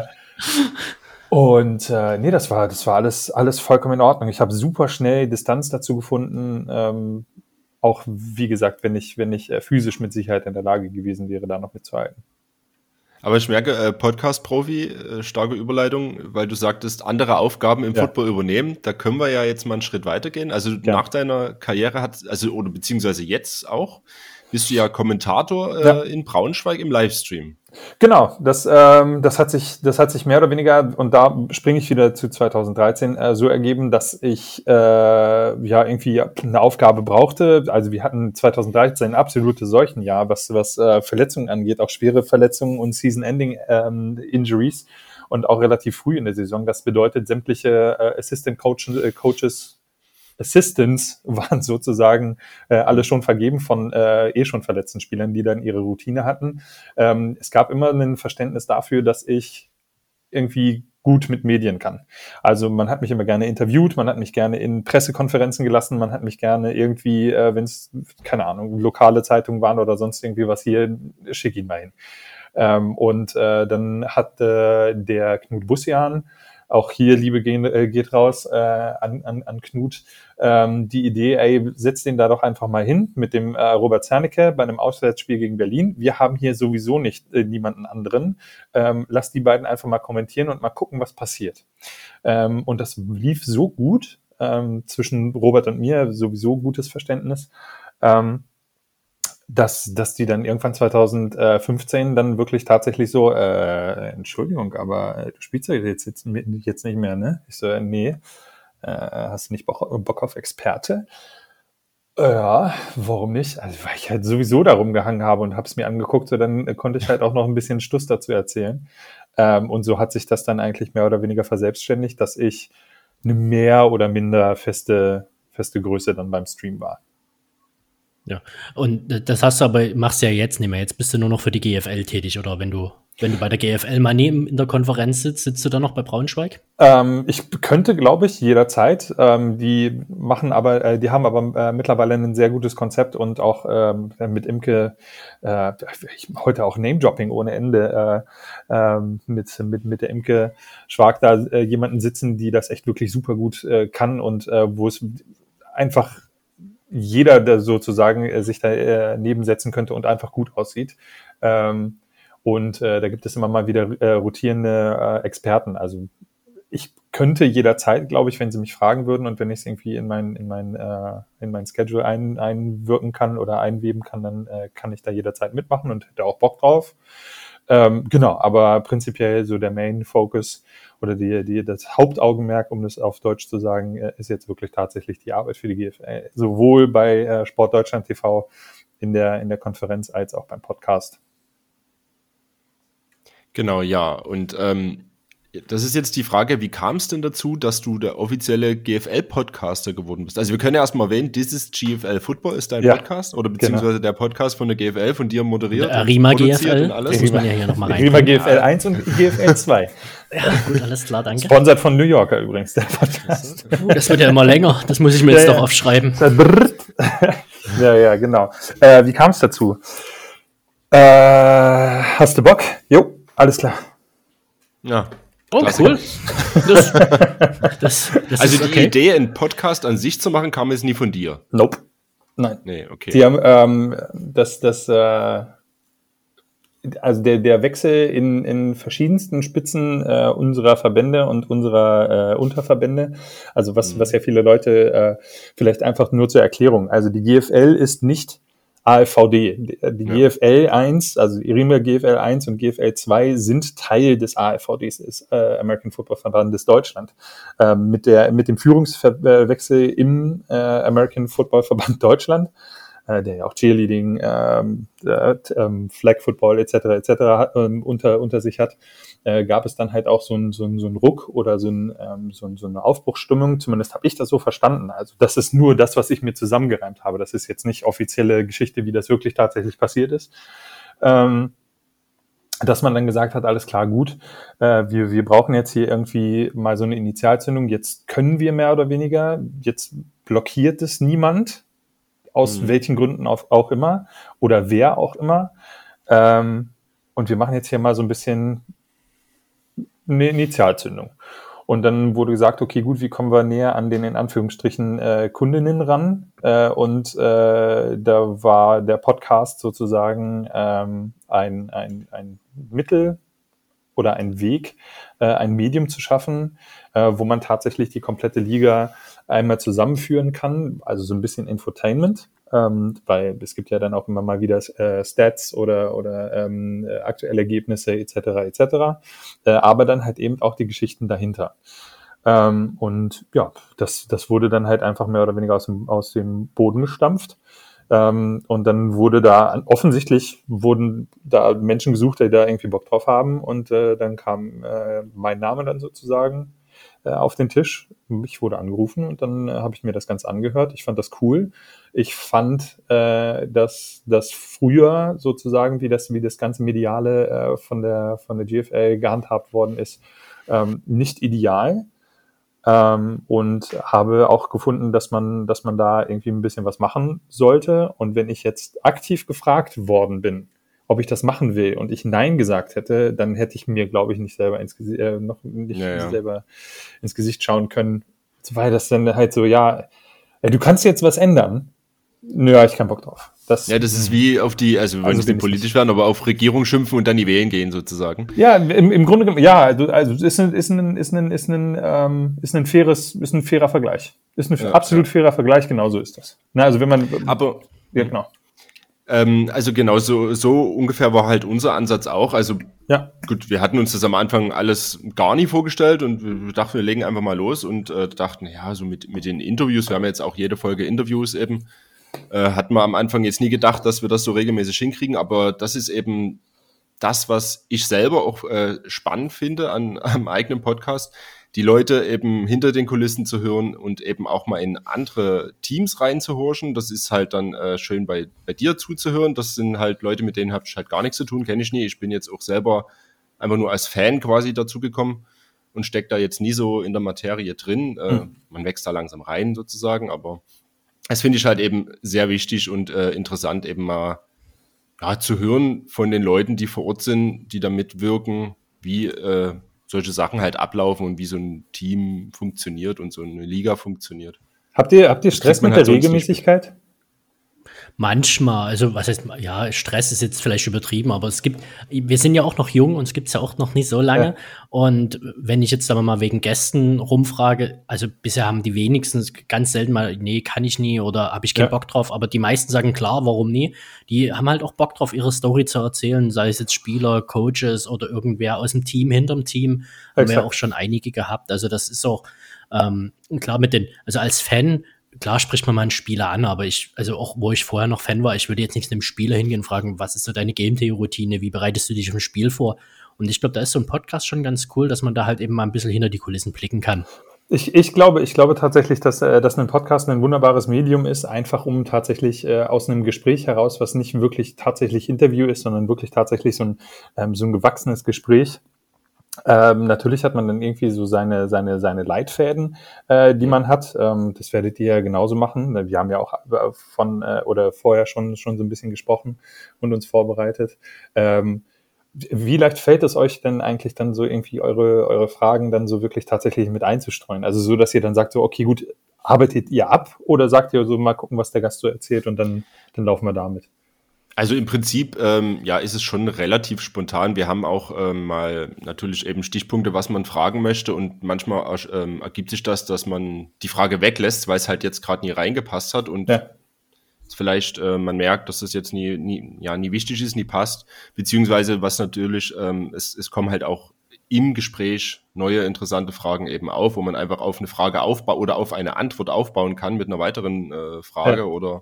Und äh, nee, das war, das war alles, alles vollkommen in Ordnung. Ich habe super schnell Distanz dazu gefunden. Ähm, auch wie gesagt, wenn ich, wenn ich äh, physisch mit Sicherheit in der Lage gewesen wäre, da noch mitzuhalten. Aber ich merke, äh, Podcast-Profi, äh, starke Überleitung, weil du sagtest, andere Aufgaben im Ja. Football übernehmen. Da können wir ja jetzt mal einen Schritt weitergehen. Also Ja. nach deiner Karriere hat, also oder beziehungsweise jetzt auch, bist du ja Kommentator äh, Ja. in Braunschweig im Livestream. Genau, das, ähm, das hat sich, das hat sich mehr oder weniger, und da springe ich wieder zu zwanzig dreizehn, äh, so ergeben, dass ich äh, ja irgendwie eine Aufgabe brauchte. Also wir hatten zwanzig dreizehn ein absolutes Seuchenjahr, was, was äh, Verletzungen angeht, auch schwere Verletzungen und Season-Ending-Injuries und auch relativ früh in der Saison. Das bedeutet, sämtliche äh, Assistant-Coaches, äh, Coaches, Assistants waren sozusagen äh, alle schon vergeben von äh, eh schon verletzten Spielern, die dann ihre Routine hatten. Ähm, es gab immer ein Verständnis dafür, dass ich irgendwie gut mit Medien kann. Also man hat mich immer gerne interviewt, man hat mich gerne in Pressekonferenzen gelassen, man hat mich gerne irgendwie, äh, wenn es, keine Ahnung, lokale Zeitungen waren oder sonst irgendwie was hier, schick ihn mal hin. Ähm, und äh, dann hat äh, der Knut Bussian, auch hier Liebe gehen, äh, geht raus äh, an, an, an Knut, ähm, die Idee, ey, setz den da doch einfach mal hin mit dem äh, Robert Zernecke bei einem Auswärtsspiel gegen Berlin. Wir haben hier sowieso nicht äh, niemanden anderen. Ähm, lass die beiden einfach mal kommentieren und mal gucken, was passiert. Ähm, und das lief so gut ähm, zwischen Robert und mir, sowieso gutes Verständnis, ähm, dass, dass die dann irgendwann zwanzig fünfzehn dann wirklich tatsächlich so, äh, Entschuldigung, aber äh, du spielst ja jetzt, jetzt, jetzt nicht mehr, ne? Ich so, äh, nee, äh, hast du nicht Bock, Bock auf Experte? Äh, ja, warum nicht? Also, weil ich halt sowieso darum gehangen habe und habe es mir angeguckt, so dann äh, konnte ich halt auch noch ein bisschen Stuss dazu erzählen. Ähm, und so hat sich das dann eigentlich mehr oder weniger verselbstständigt, dass ich eine mehr oder minder feste, feste Größe dann beim Stream war. Ja, und das hast du aber, machst du ja jetzt nicht mehr. Jetzt bist du nur noch für die G F L tätig, oder wenn du, wenn du bei der G F L mal neben in der Konferenz sitzt, sitzt du dann noch bei Braunschweig? Ähm, ich könnte, glaube ich, jederzeit. Ähm, die machen aber, äh, die haben aber äh, mittlerweile ein sehr gutes Konzept und auch ähm, mit Imke, äh, ich, heute auch Name-Dropping ohne Ende, äh, äh, mit, mit, mit der Imke Schwag da äh, jemanden sitzen, die das echt wirklich super gut äh, kann und äh, wo es einfach jeder, der sozusagen äh, sich da äh, nebensetzen könnte und einfach gut aussieht. Ähm, und äh, da gibt es immer mal wieder äh, rotierende äh, Experten. Also ich könnte jederzeit, glaube ich, wenn sie mich fragen würden und wenn ich es irgendwie in mein in mein äh, in mein Schedule ein, einwirken kann oder einweben kann, dann äh, kann ich da jederzeit mitmachen und hätte auch Bock drauf. Ähm, genau, aber prinzipiell so der Main Focus oder die, die, das Hauptaugenmerk, um das auf Deutsch zu sagen, äh, ist jetzt wirklich tatsächlich die Arbeit für die G F L, sowohl bei äh, Sport Deutschland T V in der, in der Konferenz als auch beim Podcast. Genau, ja. Und ähm, Das ist jetzt die Frage, wie kam es denn dazu, dass du der offizielle G F L-Podcaster geworden bist? Also wir können ja erstmal erwähnen, This is G F L Football ist dein Ja, Podcast oder beziehungsweise genau. der Podcast von der G F L, von dir moderiert. Äh, Rima und G F produziert L, und alles. das muss man ja hier nochmal rein. Rima G F L eins und G F L zwei. Ja, gut, alles klar, danke. Sponsored von New Yorker übrigens, der Podcast. Das wird ja immer länger, das muss ich mir Ja, jetzt ja. doch aufschreiben. Ja, ja, genau. Äh, wie kam es dazu? Äh, hast du Bock? Jo, alles klar. Ja. Oh, Klassiker. cool. Das, das, das Also ist die okay. Idee, einen Podcast an sich zu machen, kam jetzt nie von dir. Nope. Nein. Nee, okay. Die haben ähm, das, das, äh, also der, der Wechsel in, in verschiedensten Spitzen äh, unserer Verbände und unserer äh, Unterverbände, also was, Mhm. was ja viele Leute äh, vielleicht einfach nur zur Erklärung, also die G F L ist nicht A F V D. Die, die Ja. G F L eins, also Rima G F L eins und G F L zwei sind Teil des A F V Ds, des äh, American Football Verbandes Deutschland. Ähm, mit der, mit dem Führungswechsel im äh, American Football Verband Deutschland, äh, der ja auch Cheerleading, ähm, äh, ähm, Flag Football et cetera et cetera hat, ähm, unter, unter sich hat, äh, gab es dann halt auch so ein, so ein, so ein Ruck oder so, ein, ähm, so, ein, so eine Aufbruchsstimmung. Zumindest habe ich das so verstanden. Also das ist nur das, was ich mir zusammengereimt habe. Das ist jetzt nicht offizielle Geschichte, wie das wirklich tatsächlich passiert ist. Ähm, dass man dann gesagt hat, alles klar, gut, äh, wir, wir brauchen jetzt hier irgendwie mal so eine Initialzündung. Jetzt können wir mehr oder weniger. Jetzt blockiert es niemand, aus Mhm. welchen Gründen auch, auch immer oder wer auch immer. Ähm, und wir machen jetzt hier mal so ein bisschen eine Initialzündung. Und dann wurde gesagt, okay, gut, wie kommen wir näher an den, in Anführungsstrichen, äh, Kundinnen ran? Äh, und äh, da war der Podcast sozusagen ähm, ein, ein, ein Mittel oder ein Weg, äh, ein Medium zu schaffen, äh, wo man tatsächlich die komplette Liga einmal zusammenführen kann, also so ein bisschen Infotainment, ähm, weil es gibt ja dann auch immer mal wieder äh, Stats oder, oder ähm, aktuelle Ergebnisse et cetera et cetera, äh, aber dann halt eben auch die Geschichten dahinter. Ähm, und ja, das, das wurde dann halt einfach mehr oder weniger aus dem, aus dem Boden gestampft. Ähm, und dann wurde da, offensichtlich wurden da Menschen gesucht, die da irgendwie Bock drauf haben, und äh, dann kam äh, mein Name dann sozusagen äh, auf den Tisch. Ich wurde angerufen und dann äh, habe ich mir das Ganze angehört. Ich fand das cool. Ich fand, äh, dass das früher sozusagen, wie das, wie das ganze Mediale äh, von der, von der G F L gehandhabt worden ist, ähm, nicht ideal. Ähm, und habe auch gefunden, dass man, dass man da irgendwie ein bisschen was machen sollte. Und wenn ich jetzt aktiv gefragt worden bin, ob ich das machen will, und ich Nein gesagt hätte, dann hätte ich mir, glaube ich, nicht selber ins Gesicht, äh, noch nicht Ja, ja. selber ins Gesicht schauen können, weil das dann halt so, ja, äh, du kannst jetzt was ändern. Nö, ja, ich keinen Bock drauf. Das, Ja, das ist wie auf die, also wir wollen Also jetzt bin nicht ich politisch werden, aber auf Regierung schimpfen und dann die Wählen gehen sozusagen. Ja, im, im Grunde genommen, ja, also, also es ist ein, ist ein, ist ein, ist ein, ähm, ist ein faires, ist ein fairer Vergleich. Ist ein Ja, absolut fairer Vergleich, genau so ist das. Na, also wenn man, Aber ja, genau. ähm, also genau so, so ungefähr war halt unser Ansatz auch. Also Ja, gut, wir hatten uns das am Anfang alles gar nie vorgestellt und wir dachten, wir legen einfach mal los und äh, dachten, ja, so mit, mit den Interviews, wir haben jetzt auch jede Folge Interviews eben, äh, hatten wir am Anfang jetzt nie gedacht, dass wir das so regelmäßig hinkriegen, aber das ist eben das, was ich selber auch äh, spannend finde an am eigenen Podcast, die Leute eben hinter den Kulissen zu hören und eben auch mal in andere Teams reinzuhorchen. Das ist halt dann äh, schön bei, bei dir zuzuhören. Das sind halt Leute, mit denen habe ich halt gar nichts zu tun, kenne ich nie. Ich bin jetzt auch selber einfach nur als Fan quasi dazugekommen und stecke da jetzt nie so in der Materie drin. Äh, Hm. Man wächst da langsam rein sozusagen, aber das finde ich halt eben sehr wichtig und äh, interessant, eben mal ja, zu hören von den Leuten, die vor Ort sind, die da mitwirken, wie äh, solche Sachen halt ablaufen und wie so ein Team funktioniert und so eine Liga funktioniert. habt ihr, habt ihr Das Stress kriegt man mit halt der sonst nicht Regelmäßigkeit? Manchmal, also was heißt, ja, Stress ist jetzt vielleicht übertrieben, aber es gibt, wir sind ja auch noch jung und es gibt's ja auch noch nicht so lange. Ja. Und wenn ich jetzt aber mal wegen Gästen rumfrage, also bisher haben die wenigstens ganz selten mal, nee, kann ich nie oder habe ich keinen Ja. Bock drauf, aber die meisten sagen klar, warum nie? Die haben halt auch Bock drauf, ihre Story zu erzählen, sei es jetzt Spieler, Coaches oder irgendwer aus dem Team, hinterm Team, haben wir ja Exakt. auch schon einige gehabt. Also das ist auch, ähm, klar mit den, also als Fan, klar spricht man mal einen Spieler an, aber ich, also auch wo ich vorher noch Fan war, ich würde jetzt nicht einem Spieler hingehen und fragen, was ist so deine Game-Theorie-Routine, wie bereitest du dich auf ein Spiel vor? Und ich glaube, da ist so ein Podcast schon ganz cool, dass man da halt eben mal ein bisschen hinter die Kulissen blicken kann. Ich, ich glaube, ich glaube tatsächlich, dass, äh, dass ein Podcast ein wunderbares Medium ist, einfach um tatsächlich äh, aus einem Gespräch heraus, was nicht wirklich tatsächlich Interview ist, sondern wirklich tatsächlich so ein, ähm, so ein gewachsenes Gespräch. Ähm, natürlich hat man dann irgendwie so seine, seine, seine Leitfäden, äh, die man hat. Ähm, das werdet ihr ja genauso machen. Wir haben ja auch von, äh, oder vorher schon, schon so ein bisschen gesprochen und uns vorbereitet. Ähm, Wie leicht fällt es euch denn eigentlich dann so irgendwie eure, eure Fragen dann so wirklich tatsächlich mit einzustreuen? Also so, dass ihr dann sagt so, okay, gut, arbeitet ihr ab oder sagt ihr so, mal gucken, was der Gast so erzählt und dann, dann laufen wir damit? Also im Prinzip, ähm, ja, ist es schon relativ spontan. Wir haben auch ähm, mal natürlich eben Stichpunkte, was man fragen möchte und manchmal ähm, ergibt sich das, dass man die Frage weglässt, weil es halt jetzt gerade nie reingepasst hat und Ja. vielleicht äh, man merkt, dass das jetzt nie, nie, ja, nie wichtig ist, nie passt, beziehungsweise was natürlich, ähm, es, es kommen halt auch im Gespräch neue interessante Fragen eben auf, wo man einfach auf eine Frage aufbaut oder auf eine Antwort aufbauen kann mit einer weiteren äh, Frage Ja. oder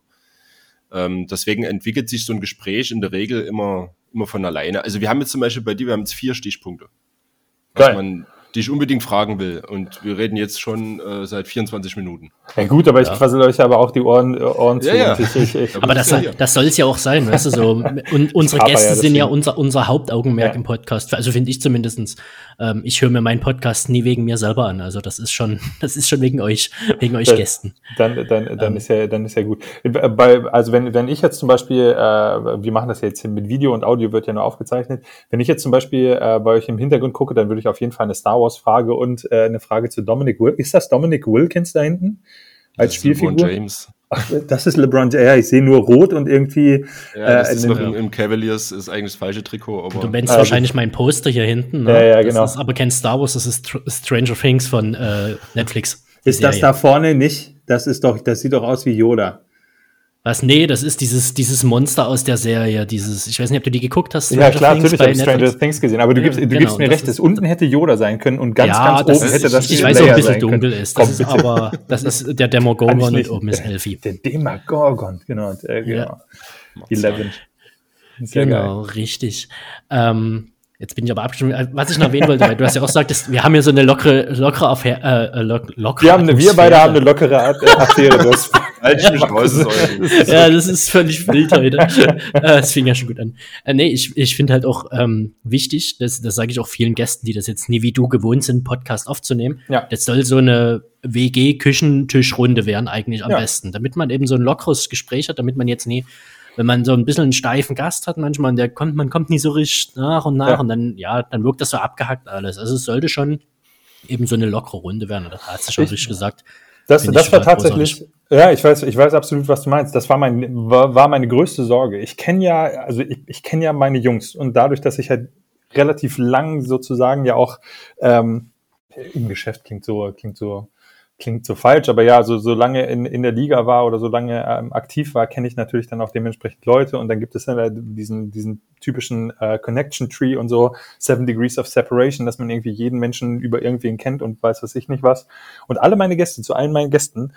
ähm, deswegen entwickelt sich so ein Gespräch in der Regel immer, immer von alleine. Also wir haben jetzt zum Beispiel bei dir, wir haben jetzt vier Stichpunkte, was Geil. man die ich unbedingt fragen will. Und wir reden jetzt schon äh, seit vierundzwanzig Minuten. Ja gut, aber ich Ja. quassel euch aber auch die Ohren, Ohren zu. Ja, ja. Und ich, ich, ich, Aber das, das soll es ja auch sein, weißt du, so. Und unsere Aber ja, Gäste sind ja deswegen. unser, unser Hauptaugenmerk Ja. im Podcast. Also finde ich zumindestens. Ähm, ich höre mir meinen Podcast nie wegen mir selber an. Also das ist schon, das ist schon wegen euch, wegen euch Das- Gästen. Dann, dann, dann Ähm. ist ja, dann ist ja gut. Bei, also wenn, wenn ich jetzt zum Beispiel, äh, wir machen das ja jetzt mit Video und Audio wird ja nur aufgezeichnet. Wenn ich jetzt zum Beispiel äh, bei euch im Hintergrund gucke, dann würde ich auf jeden Fall eine Star Wars Frage und äh, eine Frage zu Dominic Wilkins. Ist das Dominic Wilkins da hinten? Als Das ist LeBron Spielfigur? James. Ach, das ist LeBron James. Ja, ich sehe nur rot und irgendwie. Ja, das äh, ist in noch den- im, im Cavaliers, ist eigentlich das falsche Trikot, aber Du meinst Ah, wahrscheinlich mein Poster hier hinten. Ne? Ja, ja, Das genau. ist aber kein Star Wars, das ist Tr- Stranger Things von äh, Netflix. die Ist das Serie. da vorne nicht? Das ist doch, das sieht doch aus wie Yoda. Was? Nee, das ist dieses, dieses Monster aus der Serie, dieses, ich weiß nicht, ob du die geguckt hast. Ja, klar, Things natürlich bei habe ich Stranger Netflix. Things gesehen, aber du Ja, gibst, du genau, gibst mir das recht, ist- dass unten hätte Yoda sein können und ganz, Ja, ganz das oben ist, hätte das ich, ich Leia weiß auch ein bisschen sein können. dunkel ist. Komm, Das ist bitte. aber, das ist der Kann Demogorgon ich und nicht. oben ist Elfie. Der Demogorgon, genau. und, Äh, genau. Eleven. Sehr Genau, geil. richtig. Ähm, jetzt bin ich aber abgestimmt. Was ich noch erwähnen wollte, weil du hast ja auch gesagt, dass wir haben hier so eine lockere, lockere Affäre, äh, lock, lockere Wir, haben eine, wir Atmosphäre. beide haben eine lockere Art- äh, Affäre. Du hast, halt ich mich raus. Säule. Ja, das ist völlig wild heute. äh, das fing ja schon gut an. Äh, nee, ich, ich finde halt auch ähm, wichtig, das, das sage ich auch vielen Gästen, die das jetzt nie wie du gewohnt sind, Podcast aufzunehmen. Ja. Das soll so eine W G-Küchentischrunde werden eigentlich am Ja. besten, damit man eben so ein lockeres Gespräch hat, damit man jetzt nie, wenn man so ein bisschen einen steifen Gast hat manchmal, und der kommt, man kommt nie so richtig nach und nach Ja. und dann, ja, dann wirkt das so abgehackt alles. Also es sollte schon eben so eine lockere Runde werden. Das hast du schon Ich- richtig gesagt. das, Finde das ich war total tatsächlich, ja, ich weiß, ich weiß absolut, was du meinst. Das war mein, war, war meine größte Sorge. Ich kenne ja, also ich, ich kenne ja meine Jungs und dadurch, dass ich halt relativ lang sozusagen ja auch ähm, im Geschäft klingt so, klingt so, klingt so falsch, aber ja, so, so lange in, in der Liga war oder so lange ähm, aktiv war, kenne ich natürlich dann auch dementsprechend Leute und dann gibt es dann halt diesen, diesen typischen äh, Connection Tree und so, Seven Degrees of Separation, dass man irgendwie jeden Menschen über irgendwen kennt und weiß was ich nicht was. Und alle meine Gäste, zu allen meinen Gästen,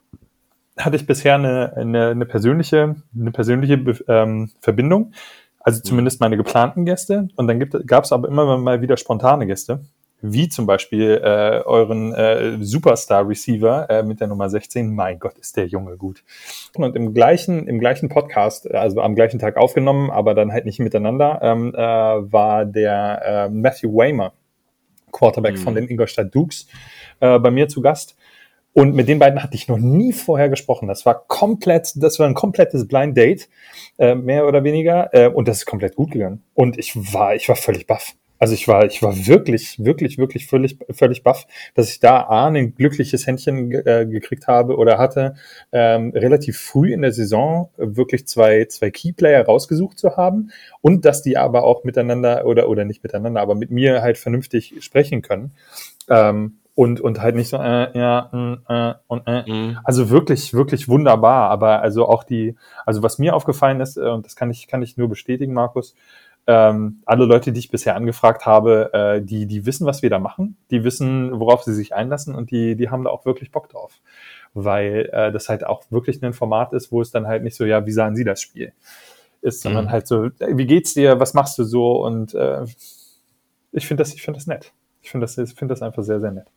hatte ich bisher eine, eine, eine persönliche, eine persönliche Be- ähm, Verbindung. Also zumindest meine geplanten Gäste. Und dann gab es aber immer mal wieder spontane Gäste, wie zum Beispiel äh, euren äh, Superstar-Receiver äh, mit der Nummer sechzehn. Mein Gott, ist der Junge gut. Und im gleichen, im gleichen Podcast, also am gleichen Tag aufgenommen, aber dann halt nicht miteinander, ähm, äh, war der äh, Matthew Waymer, Quarterback Mhm. von den Ingolstadt Dukes, äh, bei mir zu Gast. Und mit den beiden hatte ich noch nie vorher gesprochen. Das war komplett, das war ein komplettes Blind Date, äh, mehr oder weniger. Äh, und das ist komplett gut gegangen. Und ich war, ich war völlig baff. Also ich war, ich war wirklich, wirklich, wirklich völlig, völlig baff, dass ich da A, ein glückliches Händchen äh, gekriegt habe oder hatte, ähm, relativ früh in der Saison wirklich zwei, zwei Keyplayer rausgesucht zu haben und dass die aber auch miteinander oder, oder nicht miteinander, aber mit mir halt vernünftig sprechen können. Ähm, und, und halt nicht so, äh, ja, mm, äh, und, äh. Mhm. Also wirklich, wirklich wunderbar. Aber also auch die, also was mir aufgefallen ist, äh, und das kann ich, kann ich nur bestätigen, Markus, ähm, alle Leute, die ich bisher angefragt habe, äh, die, die wissen, was wir da machen, die wissen, worauf sie sich einlassen und die, die haben da auch wirklich Bock drauf. Weil äh, das halt auch wirklich ein Format ist, wo es dann halt nicht so, ja, wie sahen Sie das Spiel? Ist, sondern Mhm. halt so, wie geht's dir, was machst du so und äh, ich finde das, ich finde das nett. Ich finde das, ich finde das einfach sehr, sehr nett.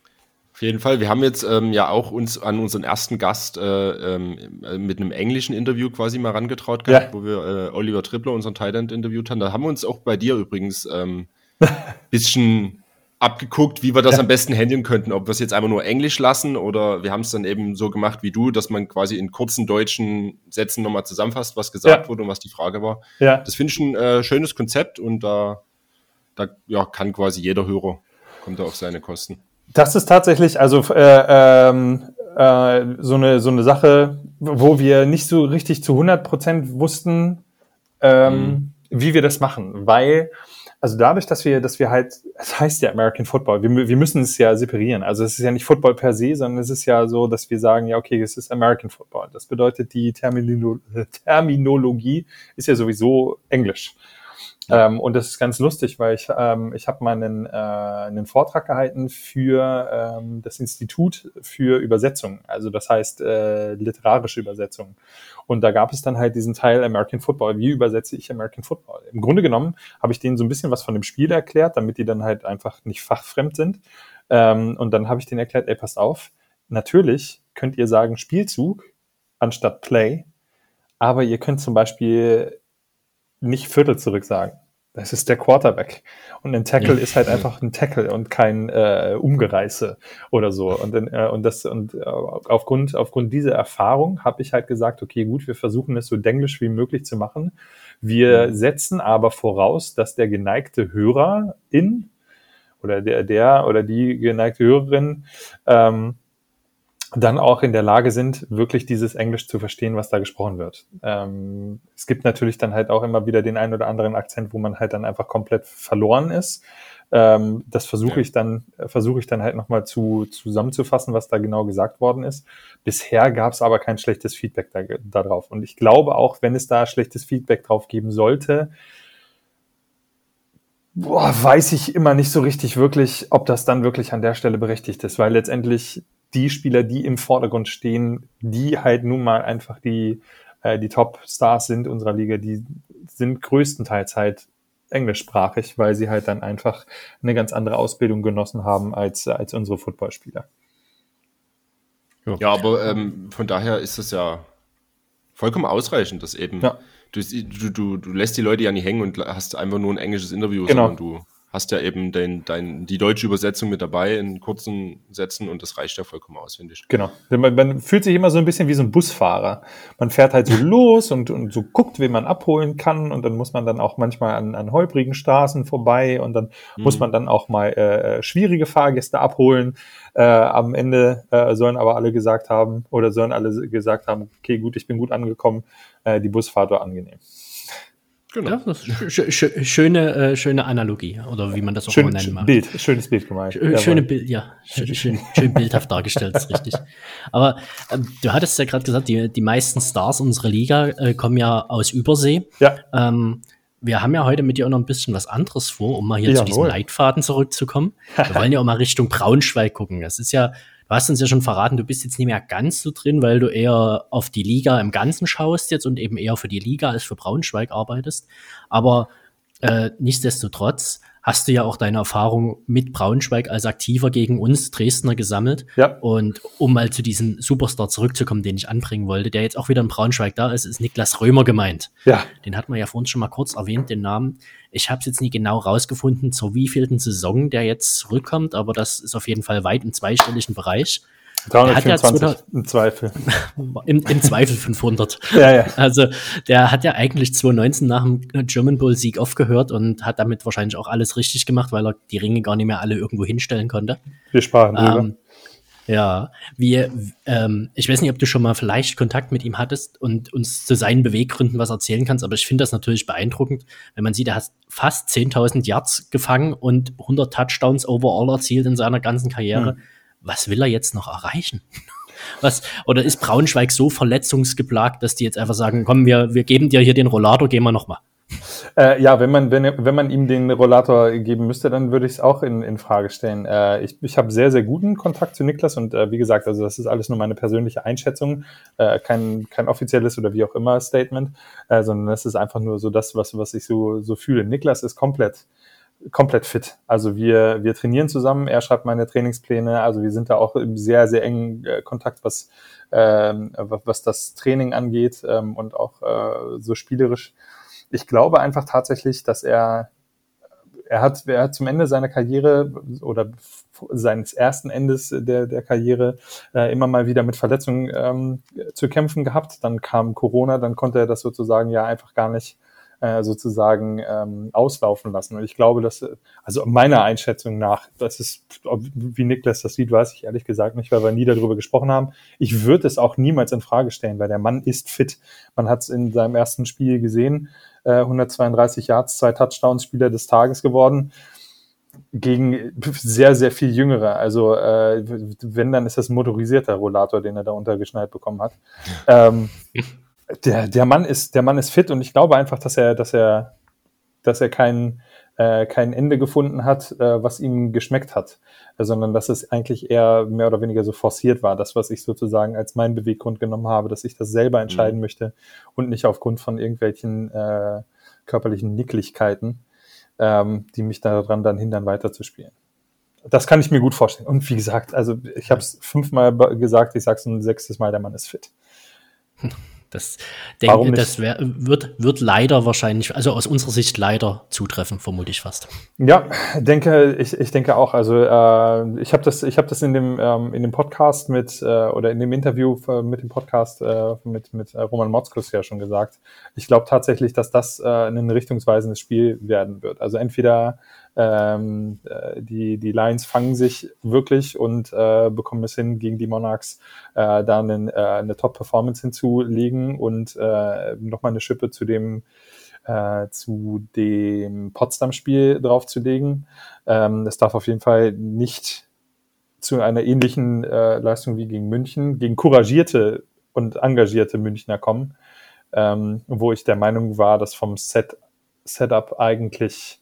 Auf jeden Fall. Wir haben jetzt ähm, ja auch uns an unseren ersten Gast äh, ähm, mit einem englischen Interview quasi mal rangetraut gehabt, Ja. wo wir äh, Oliver Trippler, unseren Tight End, interviewt haben. Da haben wir uns auch bei dir übrigens ein ähm, bisschen abgeguckt, wie wir das Ja. am besten handeln könnten. Ob wir es jetzt einfach nur Englisch lassen oder wir haben es dann eben so gemacht wie du, dass man quasi in kurzen deutschen Sätzen nochmal zusammenfasst, was gesagt Ja. wurde und was die Frage war. Ja. Das finde ich ein äh, schönes Konzept und da, da ja, kann quasi jeder Hörer, kommt da auf seine Kosten. Das ist tatsächlich also äh, ähm, äh, so eine so eine Sache, wo wir nicht so richtig zu hundert Prozent wussten, ähm, mhm. wie wir das machen, weil also dadurch, dass wir dass wir halt, es heißt ja American Football, wir, wir müssen es ja separieren. Also es ist ja nicht Football per se, sondern es ist ja so, dass wir sagen, ja okay, es ist American Football. Das bedeutet, die Terminolo- Terminologie ist ja sowieso Englisch. Ähm, und das ist ganz lustig, weil ich ähm, ich habe mal einen, äh, einen Vortrag gehalten für ähm, das Institut für Übersetzung, also das heißt äh, literarische Übersetzung. Und da gab es dann halt diesen Teil American Football. Wie übersetze ich American Football? Im Grunde genommen habe ich denen so ein bisschen was von dem Spiel erklärt, damit die dann halt einfach nicht fachfremd sind. Ähm, und dann habe ich denen erklärt, ey, passt auf, natürlich könnt ihr sagen Spielzug anstatt Play, aber ihr könnt zum Beispiel nicht Viertel zurück sagen. Das ist der Quarterback. Und ein Tackle ja. ist halt einfach ein Tackle und kein äh, Umgereiße oder so. Und, äh, und, das, und äh, aufgrund, aufgrund dieser Erfahrung habe ich halt gesagt, okay, gut, wir versuchen es so denglisch wie möglich zu machen. Wir mhm. setzen aber voraus, dass der geneigte Hörer in oder der, der oder die geneigte Hörerin ähm, dann auch in der Lage sind, wirklich dieses Englisch zu verstehen, was da gesprochen wird. Ähm, es gibt natürlich dann halt auch immer wieder den einen oder anderen Akzent, wo man halt dann einfach komplett verloren ist. Ähm, das versuche ja. ich dann, versuche ich dann halt nochmal zu, zusammenzufassen, was da genau gesagt worden ist. Bisher gab es aber kein schlechtes Feedback da, da drauf. Und ich glaube auch, wenn es da schlechtes Feedback drauf geben sollte, boah, weiß ich immer nicht so richtig wirklich, ob das dann wirklich an der Stelle berechtigt ist, weil letztendlich die Spieler, die im Vordergrund stehen, die halt nun mal einfach die, äh, die Top-Stars sind unserer Liga, die sind größtenteils halt englischsprachig, weil sie halt dann einfach eine ganz andere Ausbildung genossen haben als, als unsere Footballspieler. Ja, ja aber ähm, von daher ist es ja vollkommen ausreichend, dass eben ja. du, du, du lässt die Leute ja nicht hängen und hast einfach nur ein englisches Interview, genau. sondern du hast ja eben dein, dein, die deutsche Übersetzung mit dabei in kurzen Sätzen und das reicht ja vollkommen aus, finde ich. Genau. Man, man fühlt sich immer so ein bisschen wie so ein Busfahrer. Man fährt halt so los und, und so guckt, wen man abholen kann und dann muss man dann auch manchmal an, an holprigen Straßen vorbei und dann mhm. muss man dann auch mal äh, schwierige Fahrgäste abholen. Äh, am Ende äh, sollen aber alle gesagt haben oder sollen alle gesagt haben, okay, gut, ich bin gut angekommen, äh, die Busfahrt war angenehm. Genau. Ja, das ist sch- sch- schöne, äh, schöne Analogie, oder wie man das auch schön, mal nennen mag. Bild, schönes Bild gemeint. Sch- schöne Bild, ja, schön, schön, schön bildhaft dargestellt, ist richtig. Aber ähm, du hattest ja gerade gesagt, die, die meisten Stars unserer Liga äh, kommen ja aus Übersee. Ja. Ähm, wir haben ja heute mit dir auch noch ein bisschen was anderes vor, um mal hier ja, zu diesem wohl. Leitfaden zurückzukommen. Wir wollen ja auch mal Richtung Braunschweig gucken. Das ist ja, du hast uns ja schon verraten, du bist jetzt nicht mehr ganz so drin, weil du eher auf die Liga im Ganzen schaust jetzt und eben eher für die Liga als für Braunschweig arbeitest. Aber äh, nichtsdestotrotz hast du ja auch deine Erfahrung mit Braunschweig als Aktiver gegen uns Dresdner gesammelt. Ja. Und um mal zu diesem Superstar zurückzukommen, den ich anbringen wollte, der jetzt auch wieder in Braunschweig da ist, ist Niklas Römer gemeint. Ja. Den hat man ja vor uns schon mal kurz erwähnt, den Namen. Ich habe es jetzt nie genau rausgefunden, zur wievielten Saison der jetzt zurückkommt, aber das ist auf jeden Fall weit im zweistelligen Bereich. dreihundertvierundzwanzig ja im Zweifel. Im, Im Zweifel fünfhundert. Ja, ja. Also der hat ja eigentlich zwanzig neunzehn nach dem German Bowl Sieg aufgehört und hat damit wahrscheinlich auch alles richtig gemacht, weil er die Ringe gar nicht mehr alle irgendwo hinstellen konnte. Wir sprachen drüber. Ähm, ja, wir, ähm, ich weiß nicht, ob du schon mal vielleicht Kontakt mit ihm hattest und uns zu seinen Beweggründen was erzählen kannst, aber ich finde das natürlich beeindruckend, wenn man sieht, er hat fast zehntausend Yards gefangen und hundert Touchdowns overall erzielt in seiner ganzen Karriere. Hm. Was will er jetzt noch erreichen? Was, oder ist Braunschweig so verletzungsgeplagt, dass die jetzt einfach sagen, komm, wir, wir geben dir hier den Rollator, gehen wir nochmal? Äh, ja, wenn man, wenn, wenn man ihm den Rollator geben müsste, dann würde ich es auch in, in Frage stellen. Äh, ich ich habe sehr, sehr guten Kontakt zu Niklas und äh, wie gesagt, also das ist alles nur meine persönliche Einschätzung, äh, kein, kein offizielles oder wie auch immer Statement, äh, sondern das ist einfach nur so das, was, was ich so, so fühle. Niklas ist komplett komplett fit. Also wir, wir trainieren zusammen, er schreibt meine Trainingspläne, also wir sind da auch im sehr, sehr engen äh, Kontakt, was, ähm, was das Training angeht ähm, und auch äh, so spielerisch. Ich glaube einfach tatsächlich, dass er, er hat, er hat zum Ende seiner Karriere oder seines ersten Endes der, der Karriere äh, immer mal wieder mit Verletzungen ähm, zu kämpfen gehabt. Dann kam Corona, dann konnte er das sozusagen ja einfach gar nicht äh, sozusagen ähm, auslaufen lassen. Und ich glaube, dass, also meiner Einschätzung nach, das ist, wie Niklas das sieht, weiß ich ehrlich gesagt nicht, weil wir nie darüber gesprochen haben. Ich würde es auch niemals in Frage stellen, weil der Mann ist fit. Man hat es in seinem ersten Spiel gesehen, äh, hundertzweiunddreißig Yards, zwei Touchdowns, Spieler des Tages geworden. Gegen sehr, sehr viel Jüngere. Also äh, wenn, dann ist das ein motorisierter Rollator, den er da untergeschnallt bekommen hat. Ähm, der, der Mann ist, der Mann ist fit und ich glaube einfach, dass er, dass er, dass er kein, äh, kein Ende gefunden hat, äh, was ihm geschmeckt hat, äh, sondern dass es eigentlich eher mehr oder weniger so forciert war. Das, was ich sozusagen als mein Beweggrund genommen habe, dass ich das selber entscheiden mhm. möchte und nicht aufgrund von irgendwelchen äh, körperlichen Nicklichkeiten, ähm, die mich daran dann hindern, weiterzuspielen. Das kann ich mir gut vorstellen. Und wie gesagt, also ich habe es fünfmal gesagt, ich sage es ein sechstes Mal, der Mann ist fit. Das denke, das wär, wird, wird leider wahrscheinlich, also aus unserer Sicht leider zutreffen, vermute ich fast. Ja, denke, ich, ich denke auch. Also äh, ich habe das, ich habe das in dem ähm, in dem Podcast mit äh, oder in dem Interview mit dem Podcast äh, mit mit Roman Motzkus ja schon gesagt. Ich glaube tatsächlich, dass das äh, ein richtungsweisendes Spiel werden wird. Also entweder ähm, die die Lions fangen sich wirklich und äh, bekommen es hin, gegen die Monarchs äh, da einen, äh, eine Top-Performance hinzulegen und äh, nochmal eine Schippe zu dem äh, zu dem Potsdam-Spiel draufzulegen. Ähm, das darf auf jeden Fall nicht zu einer ähnlichen äh, Leistung wie gegen München, gegen couragierte und engagierte Münchner kommen, ähm, wo ich der Meinung war, dass vom Set, Setup eigentlich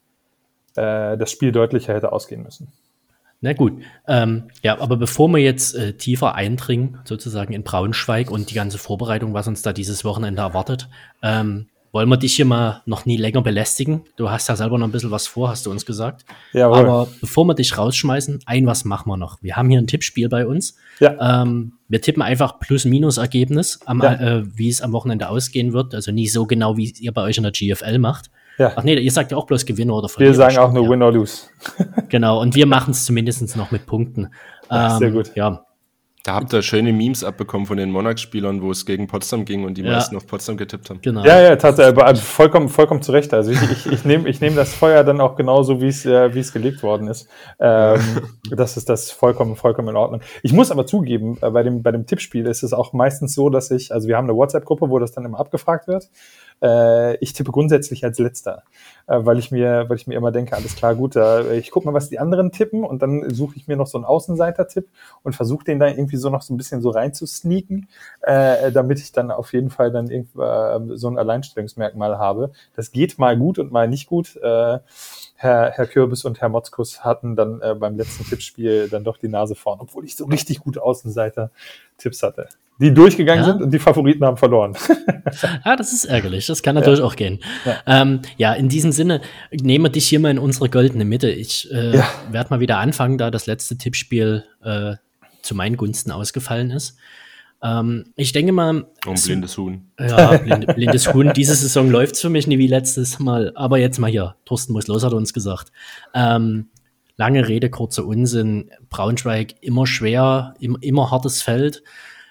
das Spiel deutlicher hätte ausgehen müssen. Na gut, ähm, ja, aber bevor wir jetzt äh, tiefer eindringen, sozusagen in Braunschweig und die ganze Vorbereitung, was uns da dieses Wochenende erwartet, ähm, wollen wir dich hier mal noch nie länger belästigen. Du hast ja selber noch ein bisschen was vor, hast du uns gesagt. Jawohl. Aber bevor wir dich rausschmeißen, ein was machen wir noch. Wir haben hier ein Tippspiel bei uns. Ja. Ähm, wir tippen einfach Plus-Minus-Ergebnis, am, Ja. äh, wie es am Wochenende ausgehen wird. Also nicht so genau, wie ihr bei euch in der G F L macht. Ja. Ach nee, ihr sagt ja auch bloß Gewinner oder Verlierer. Wir sagen auch nur ja. Win or Lose. Genau, und wir machen es zumindest noch mit Punkten. Ja, ähm, sehr gut. Ja. Da habt ihr schöne Memes abbekommen von den Monarchs-Spielern, wo es gegen Potsdam ging und die Ja. meisten auf Potsdam getippt haben. Genau. Ja, ja, tatsächlich, aber vollkommen, vollkommen zu Recht. Also ich, ich, ich nehme ich nehm das Feuer dann auch genauso, wie es äh, wie es gelegt worden ist. Ähm, das ist das vollkommen, vollkommen in Ordnung. Ich muss aber zugeben, äh, bei dem, bei dem Tippspiel ist es auch meistens so, dass ich, also wir haben eine WhatsApp-Gruppe, wo das dann immer abgefragt wird. Äh, ich tippe grundsätzlich als Letzter, äh, weil ich mir, weil ich mir immer denke, alles klar, gut, äh, ich gucke mal, was die anderen tippen und dann suche ich mir noch so einen Außenseiter-Tipp und versuche den dann irgendwie so noch so ein bisschen so rein zu sneaken, äh, damit ich dann auf jeden Fall dann irgend, äh, so ein Alleinstellungsmerkmal habe. Das geht mal gut und mal nicht gut. Äh, Herr, Herr Kürbis und Herr Motzkus hatten dann äh, beim letzten Tippspiel dann doch die Nase vorn, obwohl ich so richtig gute Außenseiter-Tipps hatte, die durchgegangen Ja. sind und die Favoriten haben verloren. Ah, das ist ärgerlich. Das kann natürlich Ja. auch gehen. Ja. Ähm, ja, in diesem Sinne, nehmen wir dich hier mal in unsere goldene Mitte. Ich äh, Ja. werde mal wieder anfangen, da das letzte Tippspiel äh, zu meinen Gunsten ausgefallen ist. Ähm, ich denke mal, Oh, ein blindes Huhn. ja, blinde, blindes Huhn. Diese Saison läuft's für mich nie wie letztes Mal. Aber jetzt mal hier. Thorsten muss los, hat uns gesagt. Ähm, lange Rede, kurzer Unsinn. Braunschweig immer schwer, im, immer hartes Feld.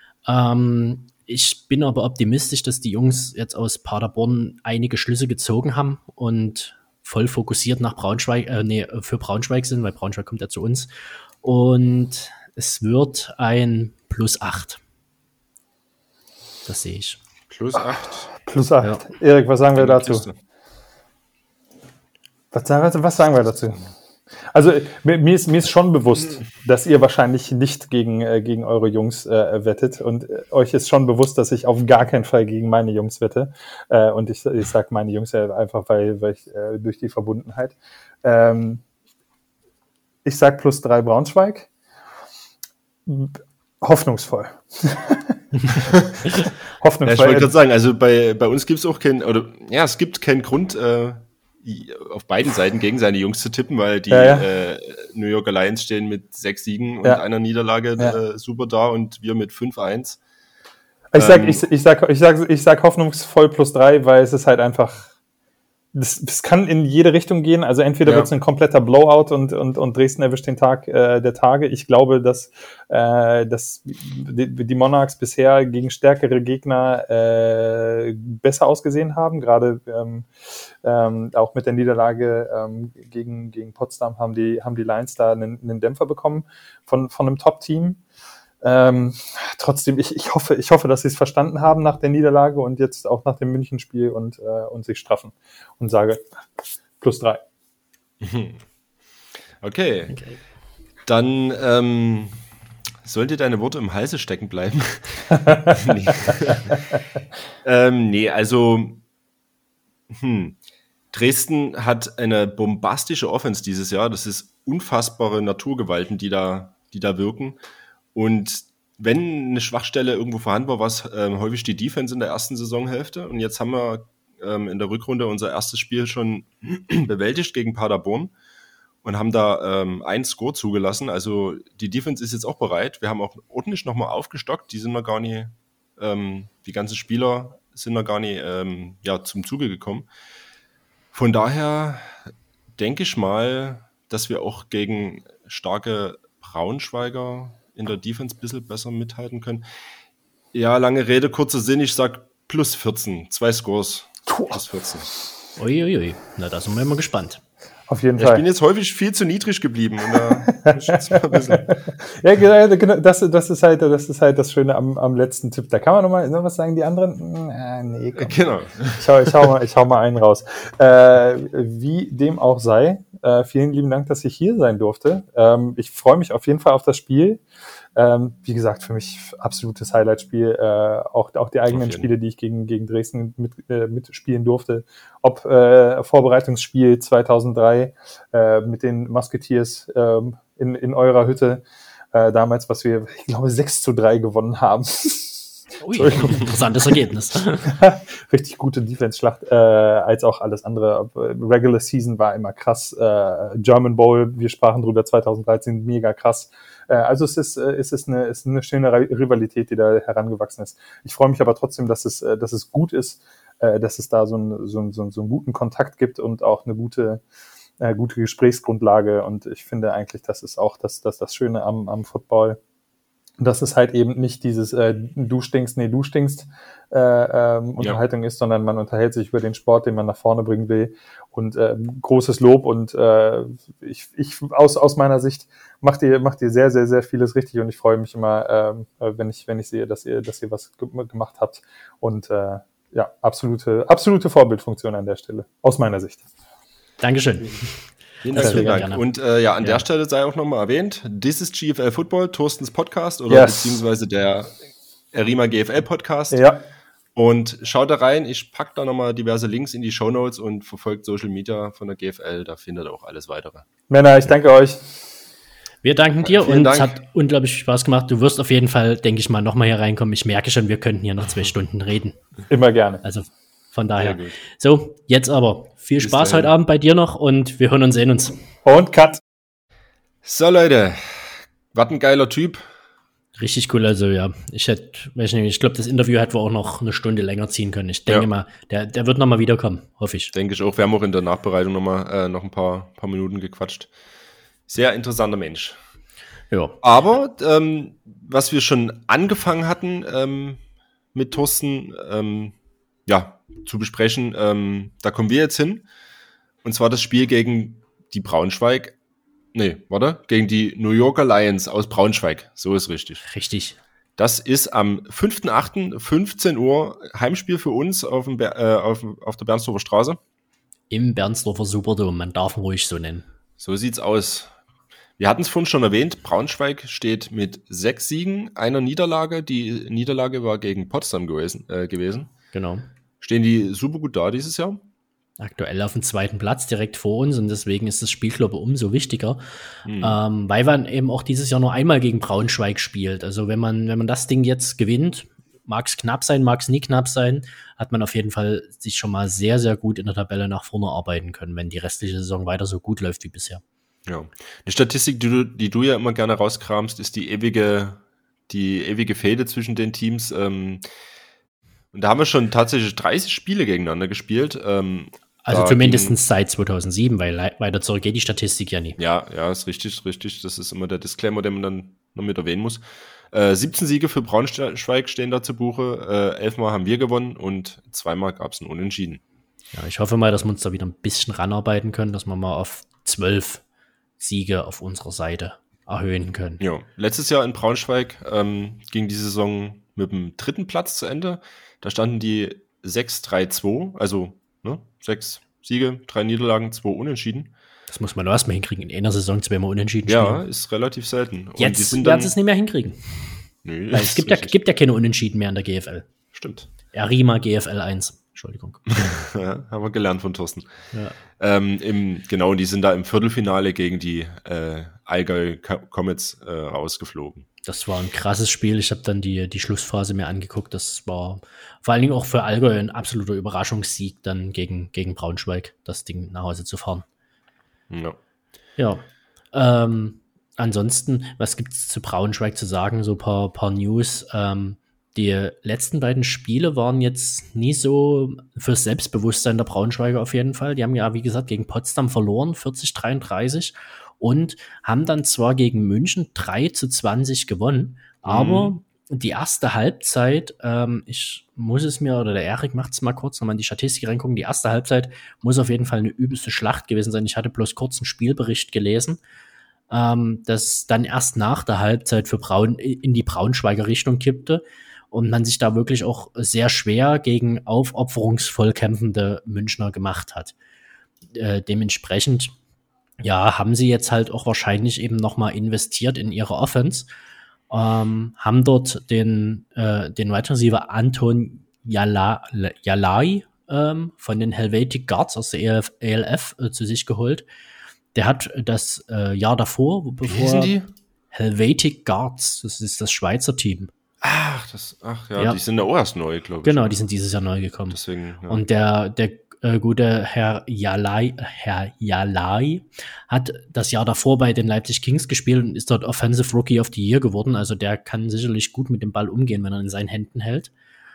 Ähm, ich bin aber optimistisch, dass die Jungs jetzt aus Paderborn einige Schlüsse gezogen haben und voll fokussiert nach Braunschweig, äh, nee, für Braunschweig sind, weil Braunschweig kommt ja zu uns. Und es wird ein Plus acht. Das sehe ich. Plus acht. Plus acht. Erik, was sagen wir dazu? Was, sagen- was sagen wir dazu? Also mir, mir, ist, mir ist schon bewusst, dass ihr wahrscheinlich nicht gegen, äh, gegen eure Jungs äh, wettet und äh, euch ist schon bewusst, dass ich auf gar keinen Fall gegen meine Jungs wette äh, und ich, ich sage meine Jungs ja einfach, weil, weil ich äh, durch die Verbundenheit. Ähm, ich sage plus drei Braunschweig. Hoffnungsvoll. Ja, ich Hoffnungsvoll. wollte gerade sagen, also bei, bei uns gibt es auch keinen, oder ja, es gibt keinen Grund, äh, auf beiden Seiten gegen seine Jungs zu tippen, weil die ja, ja. Äh, New Yorker Lions stehen mit sechs Siegen und ja. einer Niederlage ja. äh, super da und wir mit fünf eins. Ich sag, ähm, ich, ich, sag, ich, sag, ich sag hoffnungsvoll plus drei, weil es ist halt einfach, das, das kann in jede Richtung gehen. Also entweder ja. wird es ein kompletter Blowout und, und, und Dresden erwischt den Tag äh, der Tage. Ich glaube, dass, äh, dass die, die Monarchs bisher gegen stärkere Gegner äh, besser ausgesehen haben. Gerade ähm, ähm, auch mit der Niederlage ähm, gegen, gegen Potsdam haben die, haben die Lions da einen, einen Dämpfer bekommen von, von einem Top-Team. Ähm, trotzdem, ich, ich hoffe, ich hoffe, dass sie es verstanden haben nach der Niederlage und jetzt auch nach dem München-Spiel und, äh, und sich straffen und sage plus drei. Okay. okay. Dann ähm, sollte deine Worte im Halse stecken bleiben. nee. ähm, nee, also hm. Dresden hat eine bombastische Offense dieses Jahr. Das ist unfassbare Naturgewalten, die da, die da wirken. Und wenn eine Schwachstelle irgendwo vorhanden war, war es ähm, häufig die Defense in der ersten Saisonhälfte. Und jetzt haben wir ähm, in der Rückrunde unser erstes Spiel schon bewältigt gegen Paderborn und haben da ähm, einen Score zugelassen. Also die Defense ist jetzt auch bereit. Wir haben auch ordentlich nochmal aufgestockt. Die sind noch gar nicht, ähm, die ganzen Spieler sind noch gar nicht ähm, ja, zum Zuge gekommen. Von daher denke ich mal, dass wir auch gegen starke Braunschweiger in der Defense ein bisschen besser mithalten können. Ja, lange Rede, kurzer Sinn, ich sag plus vierzehn, zwei Scores, plus vierzehn. Uiuiui, na da sind wir immer gespannt. Auf jeden ja, Fall. Ich bin jetzt häufig viel zu niedrig geblieben. Und da muss ich jetzt mal ein bisschen ja, genau, das, das, ist halt, das ist halt das Schöne am, am letzten Tipp. Da kann man nochmal, noch was sagen, die anderen? Äh, nee, komm. Genau. Ich hau, ich, hau mal, ich hau mal einen raus. Äh, wie dem auch sei, äh, vielen lieben Dank, dass ich hier sein durfte. Ähm, ich freue mich auf jeden Fall auf das Spiel. Ähm, wie gesagt, für mich absolutes Highlight-Spiel. Äh, auch, auch die eigenen Spiele, die ich gegen, gegen Dresden mit, äh, mitspielen durfte. Ob äh, Vorbereitungsspiel zweitausenddrei äh, mit den Musketeers äh, in, in eurer Hütte. Äh, damals, was wir, ich glaube, sechs zu drei gewonnen haben. Ui, interessantes Ergebnis. Richtig gute Defense-Schlacht, äh, als auch alles andere. Regular Season war immer krass. Äh, German Bowl, wir sprachen drüber, zweitausenddreizehn, mega krass. Äh, also es ist, äh, es ist eine, es ist eine schöne Rivalität, die da herangewachsen ist. Ich freue mich aber trotzdem, dass es, äh, dass es gut ist, äh, dass es da so, ein, so, ein, so, ein, so einen guten Kontakt gibt und auch eine gute, äh, gute Gesprächsgrundlage. Und ich finde eigentlich, das ist auch das, das, das Schöne am, am Football. Dass es halt eben nicht dieses äh, du stinkst, nee, du stinkst äh, ähm, Unterhaltung ja. ist, sondern man unterhält sich über den Sport, den man nach vorne bringen will. Und äh, großes Lob und äh, ich, ich aus aus meiner Sicht macht ihr macht ihr sehr sehr sehr vieles richtig und ich freue mich immer, äh, wenn ich wenn ich sehe, dass ihr dass ihr was ge- gemacht habt und äh, ja absolute absolute Vorbildfunktion an der Stelle aus meiner Sicht. Dankeschön. Vielen Dank. Vielen Dank. Und äh, ja, an ja. der Stelle sei auch nochmal erwähnt, this is G F L Football, Thorstens Podcast oder yes. beziehungsweise der Arima G F L Podcast. Ja. Und schaut da rein, ich packe da nochmal diverse Links in die Shownotes und verfolgt Social Media von der G F L, da findet ihr auch alles weitere. Männer, ich danke euch. Wir danken dir Vielen und Dank. es hat unglaublich Spaß gemacht. Du wirst auf jeden Fall, denke ich mal, nochmal hier reinkommen. Ich merke schon, wir könnten hier noch zwei Stunden reden. Immer gerne. Also von daher. So, jetzt aber viel Spaß heute Abend bei dir noch und wir hören und sehen uns. Und Cut. So Leute, was ein geiler Typ. Richtig cool, also ja. Ich hätte, weiß nicht, ich glaube, das Interview hätten wir auch noch eine Stunde länger ziehen können. Ich denke ja. mal, der, der wird nochmal wiederkommen, hoffe ich. Denke ich auch. Wir haben auch in der Nachbereitung nochmal äh, noch ein paar, paar Minuten gequatscht. Sehr interessanter Mensch. Ja. Aber ähm, was wir schon angefangen hatten ähm, mit Thorsten, ähm, ja, zu besprechen, ähm, da kommen wir jetzt hin. Und zwar das Spiel gegen die Braunschweig, nee, warte, gegen die New Yorker Lions aus Braunschweig. So ist richtig. Richtig. Das ist am fünften achten fünfzehn Uhr Heimspiel für uns auf, dem Ber- äh, auf, auf der Bernsdorfer Straße. Im Bernsdorfer Superdome, man darf ihn ruhig so nennen. So sieht's aus. Wir hatten es vorhin schon erwähnt, Braunschweig steht mit sechs Siegen, einer Niederlage. Die Niederlage war gegen Potsdam gewesen. Äh, gewesen. Genau. Stehen die super gut da dieses Jahr? Aktuell auf dem zweiten Platz direkt vor uns und deswegen ist das Spiel, glaube ich, umso wichtiger, mhm. ähm, weil man eben auch dieses Jahr nur einmal gegen Braunschweig spielt. Also wenn man, wenn man das Ding jetzt gewinnt, mag es knapp sein, mag es nie knapp sein, hat man auf jeden Fall sich schon mal sehr, sehr gut in der Tabelle nach vorne arbeiten können, wenn die restliche Saison weiter so gut läuft wie bisher. Ja. Eine Statistik, die du, die du ja immer gerne rauskramst, ist die ewige, die ewige Fehde zwischen den Teams. Ähm, und da haben wir schon tatsächlich dreißig Spiele gegeneinander gespielt. Ähm, also zumindest seit zweitausendsieben, weil weiter zurück geht die Statistik ja nie. Ja, ja, ist richtig, richtig. Das ist immer der Disclaimer, den man dann noch mit erwähnen muss. Äh, siebzehn Siege für Braunschweig stehen da zu Buche. Äh, elfmal haben wir gewonnen und zweimal gab es ein Unentschieden. Ja, ich hoffe mal, dass wir uns da wieder ein bisschen ranarbeiten können, dass wir mal auf zwölf Siege auf unserer Seite erhöhen können. Ja, letztes Jahr in Braunschweig ähm, ging die Saison mit dem dritten Platz zu Ende. Da standen die sechs drei zwei, also ne, sechs Siege, drei Niederlagen, zwei Unentschieden. Das muss man nur erstmal hinkriegen, in einer Saison zweimal Unentschieden spielen. Ja, ist relativ selten. Und jetzt die sind werden dann, sie es nicht mehr hinkriegen. Nö, Weil es gibt ja, gibt ja keine Unentschieden mehr in der G F L. Stimmt. Arima G F L eins. Entschuldigung. Ja, haben wir gelernt von Thorsten. Ja. Ähm, im, genau, die sind da im Viertelfinale gegen die äh, Allgäu Comets äh, rausgeflogen. Das war ein krasses Spiel. Ich habe dann die, die Schlussphase mir angeguckt. Das war vor allen Dingen auch für Allgäu ein absoluter Überraschungssieg, dann gegen, gegen Braunschweig das Ding nach Hause zu fahren. Ja. Ja. Ähm, ansonsten, was gibt es zu Braunschweig zu sagen? So ein paar, paar News. Ähm, Die letzten beiden Spiele waren jetzt nie so fürs Selbstbewusstsein der Braunschweiger auf jeden Fall. Die haben ja, wie gesagt, gegen Potsdam verloren, vierzig dreiunddreißig, und haben dann zwar gegen München drei zu zwanzig gewonnen, aber mhm. die erste Halbzeit, ähm, ich muss es mir, oder der Erik macht es mal kurz, nochmal in die Statistik reingucken, die erste Halbzeit muss auf jeden Fall eine übelste Schlacht gewesen sein. Ich hatte bloß kurz einen Spielbericht gelesen, ähm, dass dann erst nach der Halbzeit für Braun in die Braunschweiger Richtung kippte. Und man sich da wirklich auch sehr schwer gegen aufopferungsvoll kämpfende Münchner gemacht hat. Äh, dementsprechend, ja, haben sie jetzt halt auch wahrscheinlich eben nochmal investiert in ihre Offense, ähm, haben dort den, äh, den Wide Receiver Anton Jala, Jalai ähm, von den Helvetic Guards aus der E L F äh, zu sich geholt. Der hat das äh, Jahr davor, bevor Wie sind die? Helvetic Guards, das ist das Schweizer Team. Ach, das, ach ja, ja, die sind ja auch erst neu, glaube ich. Genau, die sind dieses Jahr neu gekommen. Deswegen, ja. Und der, der äh, gute Herr Jalai, Herr Jalai hat das Jahr davor bei den Leipzig Kings gespielt und ist dort Offensive Rookie of the Year geworden. Also der kann sicherlich gut mit dem Ball umgehen, wenn er in seinen Händen hält.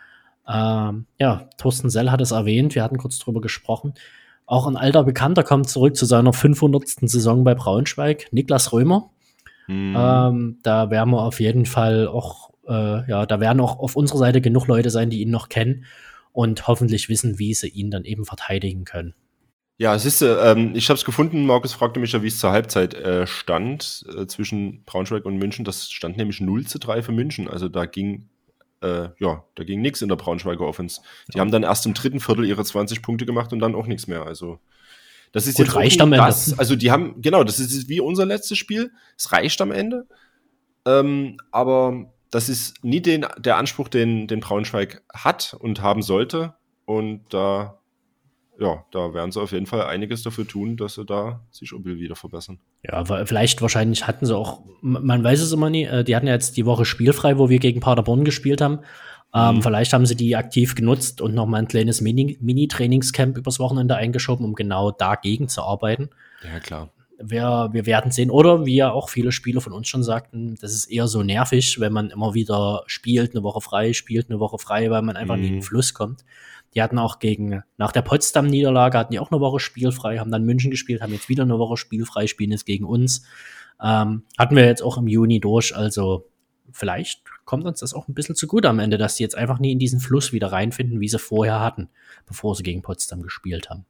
Ähm, ja, Thorsten Sell hat es erwähnt, wir hatten kurz drüber gesprochen. Auch ein alter Bekannter kommt zurück zu seiner fünfhundertsten Saison bei Braunschweig, Niklas Römer. Mhm. Ähm, da werden wir auf jeden Fall auch Äh, ja, da werden auch auf unserer Seite genug Leute sein, die ihn noch kennen und hoffentlich wissen, wie sie ihn dann eben verteidigen können. Ja, siehst du, ähm, ich habe es gefunden, Markus fragte mich ja, wie es zur Halbzeit äh, stand äh, zwischen Braunschweig und München. Das stand nämlich null zu drei für München, also da ging äh, ja, da ging nichts in der Braunschweiger Offense. Die ja. haben dann erst im dritten Viertel ihre zwanzig Punkte gemacht und dann auch nichts mehr, also das ist Gut, jetzt reicht am Ende. Das, also die haben, genau, das ist wie unser letztes Spiel, es reicht am Ende, ähm, aber das ist nie den, der Anspruch, den, den Braunschweig hat und haben sollte. Und da, ja, da werden sie auf jeden Fall einiges dafür tun, dass sie da sich irgendwie wieder verbessern. Ja, vielleicht wahrscheinlich hatten sie auch, man weiß es immer nie, die hatten ja jetzt die Woche spielfrei, wo wir gegen Paderborn gespielt haben. Ähm, mhm. Vielleicht haben sie die aktiv genutzt und nochmal ein kleines Mini- Mini-Trainingscamp übers Wochenende eingeschoben, um genau dagegen zu arbeiten. Ja, klar. Wir, wir werden sehen. Oder wie ja auch viele Spieler von uns schon sagten, das ist eher so nervig, wenn man immer wieder spielt, eine Woche frei, spielt eine Woche frei, weil man einfach mhm. nie in den Fluss kommt. Die hatten auch gegen, nach der Potsdam-Niederlage hatten die auch eine Woche spielfrei, haben dann München gespielt, haben jetzt wieder eine Woche spielfrei, spielen jetzt gegen uns. Ähm, hatten wir jetzt auch im Juni durch, also vielleicht kommt uns das auch ein bisschen zugute am Ende, dass die jetzt einfach nie in diesen Fluss wieder reinfinden, wie sie vorher hatten, bevor sie gegen Potsdam gespielt haben.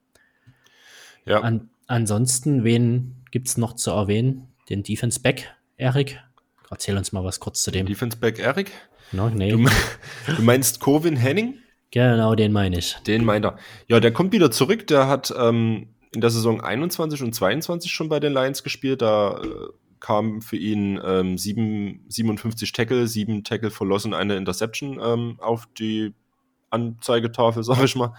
Ja. An, ansonsten, wen gibt's noch zu erwähnen? Den Defense Back, Erik? Erzähl uns mal was kurz zu dem. Defense Back, Erik? No, nee. Du, du meinst Corwin Henning? Genau, den meine ich. Den meint er. Ja, der kommt wieder zurück. Der hat ähm, in der Saison einundzwanzig und zweiundzwanzig schon bei den Lions gespielt. Da äh, kam für ihn ähm, sieben, siebenundfünfzig Tackle, sieben Tackle verlossen, eine Interception ähm, auf die Anzeigetafel, sag ich mal.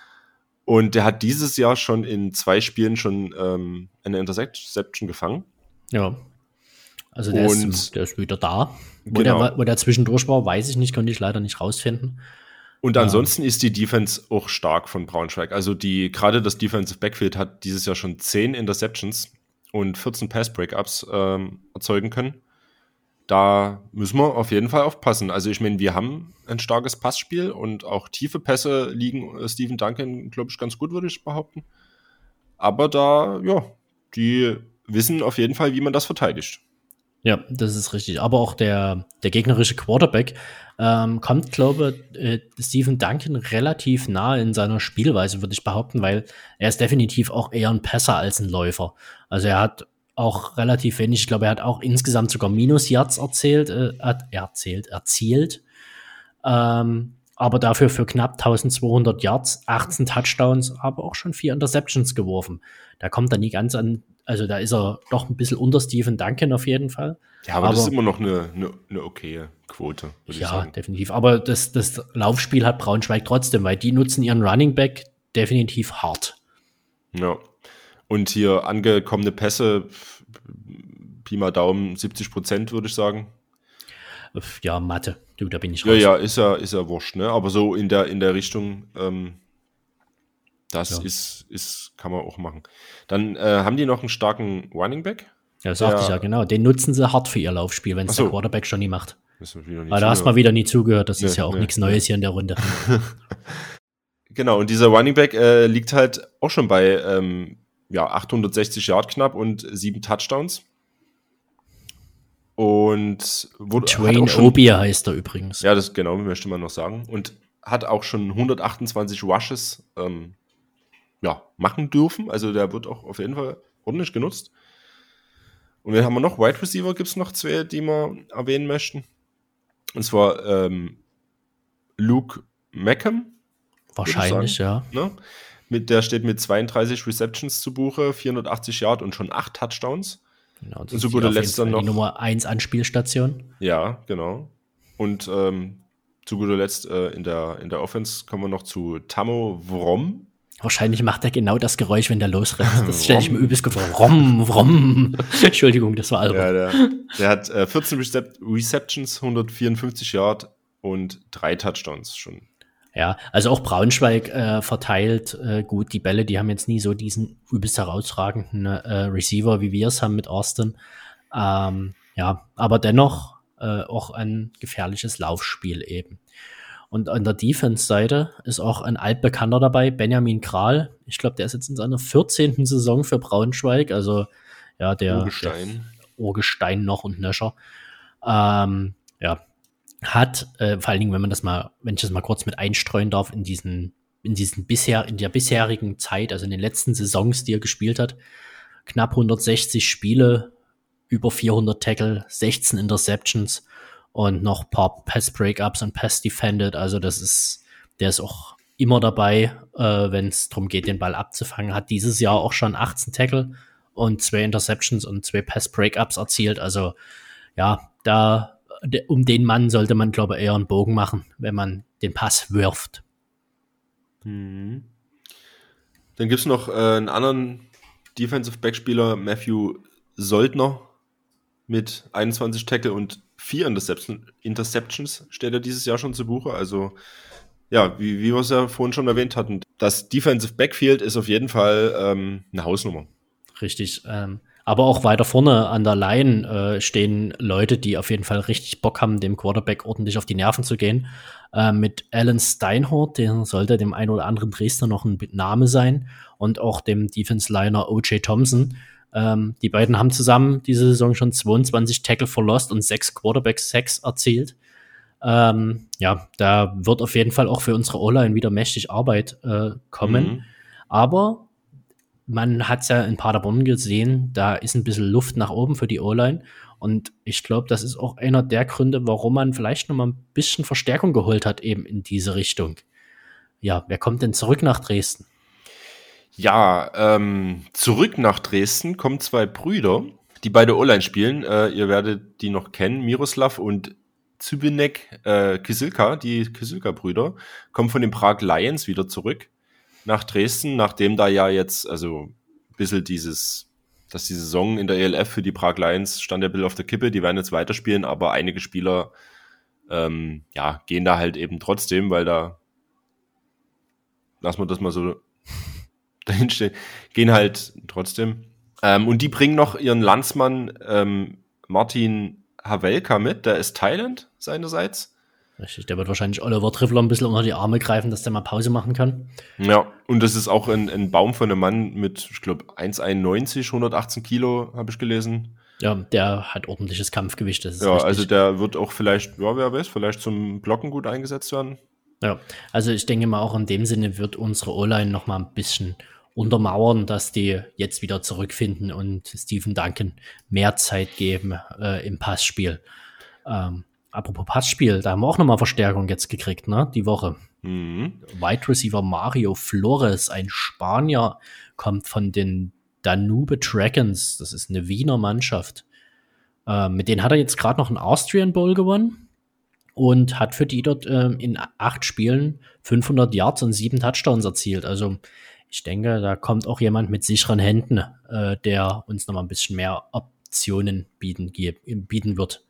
Und der hat dieses Jahr schon in zwei Spielen schon ähm, eine Interception gefangen. Ja. Also der, Und- ist, der ist wieder da. Wo, Genau. der, wo der zwischendurch war, weiß ich nicht, konnte ich leider nicht rausfinden. Und ansonsten ist die Defense auch stark von Braunschweig. Also die, gerade das Defensive Backfield hat dieses Jahr schon zehn Interceptions und vierzehn Pass-Breakups ähm, erzeugen können. Da müssen wir auf jeden Fall aufpassen. Also ich meine, wir haben ein starkes Passspiel und auch tiefe Pässe liegen äh, Stephen Duncan, glaube ich, ganz gut, würde ich behaupten. Aber da, ja, die wissen auf jeden Fall, wie man das verteidigt. Ja, das ist richtig. Aber auch der, der gegnerische Quarterback ähm, kommt, glaube ich, äh, Stephen Duncan relativ nahe in seiner Spielweise, würde ich behaupten, weil er ist definitiv auch eher ein Passer als ein Läufer. Also er hat auch relativ wenig, ich glaube, er hat auch insgesamt sogar Minus-Yards erzählt, äh, hat erzählt, erzielt. Ähm, aber dafür für knapp eintausendzweihundert Yards, achtzehn Touchdowns, aber auch schon vier Interceptions geworfen. Da kommt er nie ganz an, also da ist er doch ein bisschen unter Stephen Duncan auf jeden Fall. Ja, aber, Aber- das ist immer noch eine, eine, eine okaye Quote, würde ich Ja, sagen. definitiv. Aber das, das Laufspiel hat Braunschweig trotzdem, weil die nutzen ihren Running Back definitiv hart. Ja. Und hier angekommene Pässe, Pi mal Daumen, siebzig Prozent, würde ich sagen. Ja, Mathe. Du, da bin ich Ja, raus. ja, ist ja, ist ja wurscht, ne? Aber so in der, in der Richtung, ähm, das Ja. ist, ist, kann man auch machen. Dann äh, haben die noch einen starken Running Back. Ja, sagte Ja. ich ja, genau. Den nutzen sie hart für ihr Laufspiel, wenn es Ach so. der Quarterback schon nie macht. Das ist wieder nicht Aber da hast du mal zugehört. wieder nie zugehört. Das Nee, ist ja auch nee, nichts nee. Neues hier in der Runde. Genau, und dieser Running Back äh, liegt halt auch schon bei ähm, ja, achthundertsechzig Yard knapp und sieben Touchdowns. Und wurde hat Twain auch schon, Obier heißt er übrigens. ja, das genau, möchte man noch sagen. Und hat auch schon hundertachtundzwanzig Rushes ähm, ja, machen dürfen. Also der wird auch auf jeden Fall ordentlich genutzt. Und wen haben wir noch? Wide Receiver gibt es noch zwei, die wir erwähnen möchten. Und zwar ähm, Luke Mackham. Wahrscheinlich, ja. Ne? Mit, der steht mit zweiunddreißig Receptions zu Buche, vierhundertachtzig Yard und schon acht Touchdowns. Genau, das Und zu ist guter auf jeden Letzt dann Fall noch- die Nummer eins Anspielstation. Ja, genau. Und ähm, zu guter Letzt äh, in, der, in der Offense kommen wir noch zu Tamo Vrom. Wahrscheinlich macht er genau das Geräusch, wenn der losrennt. Das stelle ich mir übelst gut vor. Rom, rom. Entschuldigung, das war albern. Ja, der, der hat äh, vierzehn Recep- Receptions, hundertvierundfünfzig Yard und drei Touchdowns schon. Ja, also auch Braunschweig äh, verteilt äh, gut die Bälle. Die haben jetzt nie so diesen übelst herausragenden äh, Receiver, wie wir es haben mit Austin. Ähm, ja, aber dennoch äh, auch ein gefährliches Laufspiel eben. Und an der Defense-Seite ist auch ein Altbekannter dabei, Benjamin Kral. Ich glaube, der ist jetzt in seiner vierzehnten Saison für Braunschweig. Also ja, der Urgestein. der Urgestein noch und nöcher. Ähm, ja, hat, äh, vor allen Dingen, wenn man das mal, wenn ich das mal kurz mit einstreuen darf, in diesen, in diesen bisher, in der bisherigen Zeit, also in den letzten Saisons, die er gespielt hat, knapp hundertsechzig Spiele, über vierhundert Tackle, sechzehn Interceptions und noch ein paar Pass-Breakups und Pass-Defended. Also das ist, der ist auch immer dabei, äh, wenn es darum geht, den Ball abzufangen. Hat dieses Jahr auch schon achtzehn Tackle und zwei Interceptions und zwei Pass-Breakups erzielt. Also ja, da de- um den Mann sollte man, glaube ich, eher einen Bogen machen, wenn man den Pass wirft. Mhm. Dann gibt es noch äh, einen anderen Defensive Backspieler, Matthew Soldner, mit einundzwanzig Tackle und vier Interception, Interceptions steht er dieses Jahr schon zu Buche. Also ja, wie, wie wir es ja vorhin schon erwähnt hatten, das Defensive Backfield ist auf jeden Fall ähm, eine Hausnummer. Richtig. Ähm, aber auch weiter vorne an der Line äh, stehen Leute, die auf jeden Fall richtig Bock haben, dem Quarterback ordentlich auf die Nerven zu gehen. Äh, mit Alan Steinhardt, der sollte dem einen oder anderen Dresdner noch ein Name sein, und auch dem Defense-Liner O J Thompson. Ähm, die beiden haben zusammen diese Saison schon zweiundzwanzig Tackle for Lost und sechs Quarterback-Sacks erzielt. Ähm, ja, da wird auf jeden Fall auch für unsere O-Line wieder mächtig Arbeit äh, kommen. Mhm. Aber man hat es ja in Paderborn gesehen, da ist ein bisschen Luft nach oben für die O-Line. Und ich glaube, das ist auch einer der Gründe, warum man vielleicht noch mal ein bisschen Verstärkung geholt hat, eben in diese Richtung. Ja, wer kommt denn zurück nach Dresden? Ja, ähm, zurück nach Dresden kommen zwei Brüder, die beide O-Line spielen. Äh, ihr werdet die noch kennen, Miroslav und Zybinek äh, Kysilka, die Kysilka-Brüder, kommen von den Prag Lions wieder zurück nach Dresden, nachdem da ja jetzt also ein bisschen dieses dass die Saison in der E L F für die Prag Lions stand ja ein bisschen auf der Kippe, die werden jetzt weiterspielen, aber einige Spieler ähm, ja, gehen da halt eben trotzdem, weil da, lassen wir das mal so dahinstehen, gehen halt trotzdem. Ähm, und die bringen noch ihren Landsmann ähm, Martin Havelka mit, der ist Thailand seinerseits. Richtig, der wird wahrscheinlich Oliver Trifler ein bisschen unter die Arme greifen, dass der mal Pause machen kann. Ja, und das ist auch ein, ein Baum von einem Mann mit, ich glaube, eins Komma einundneunzig, hundertachtzehn Kilo, habe ich gelesen. Ja, der hat ordentliches Kampfgewicht. Das ist ja, richtig. Also der wird auch vielleicht, ja, wer weiß, vielleicht zum Blocken gut eingesetzt werden. Ja, also ich denke mal auch in dem Sinne wird unsere O-Line noch mal ein bisschen untermauern, dass die jetzt wieder zurückfinden und Stephen Duncan mehr Zeit geben äh, im Passspiel. Ähm, apropos Passspiel, da haben wir auch nochmal Verstärkung jetzt gekriegt, ne, die Woche. Mhm. Wide Receiver Mario Flores, ein Spanier, kommt von den Danube Dragons. Das ist eine Wiener Mannschaft. Äh, mit denen hat er jetzt gerade noch einen Austrian Bowl gewonnen und hat für die dort äh, in acht Spielen fünfhundert Yards und sieben Touchdowns erzielt. Also ich denke, da kommt auch jemand mit sicheren Händen, äh, der uns noch mal ein bisschen mehr Optionen bieten, bieten wird.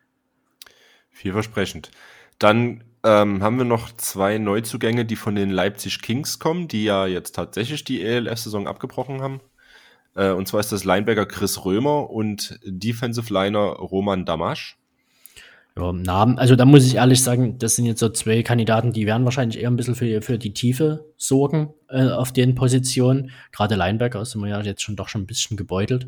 Vielversprechend. Dann ähm, haben wir noch zwei Neuzugänge, die von den Leipzig Kings kommen, die ja jetzt tatsächlich die E L F-Saison abgebrochen haben. Äh, und zwar ist das Linebacker Chris Römer und Defensive Liner Roman Damasch. Ja, Namen, also da muss ich ehrlich sagen, das sind jetzt so zwei Kandidaten, die werden wahrscheinlich eher ein bisschen für, für die Tiefe sorgen äh, auf den Positionen. Gerade Linebacker sind wir ja jetzt schon doch schon ein bisschen gebeutelt.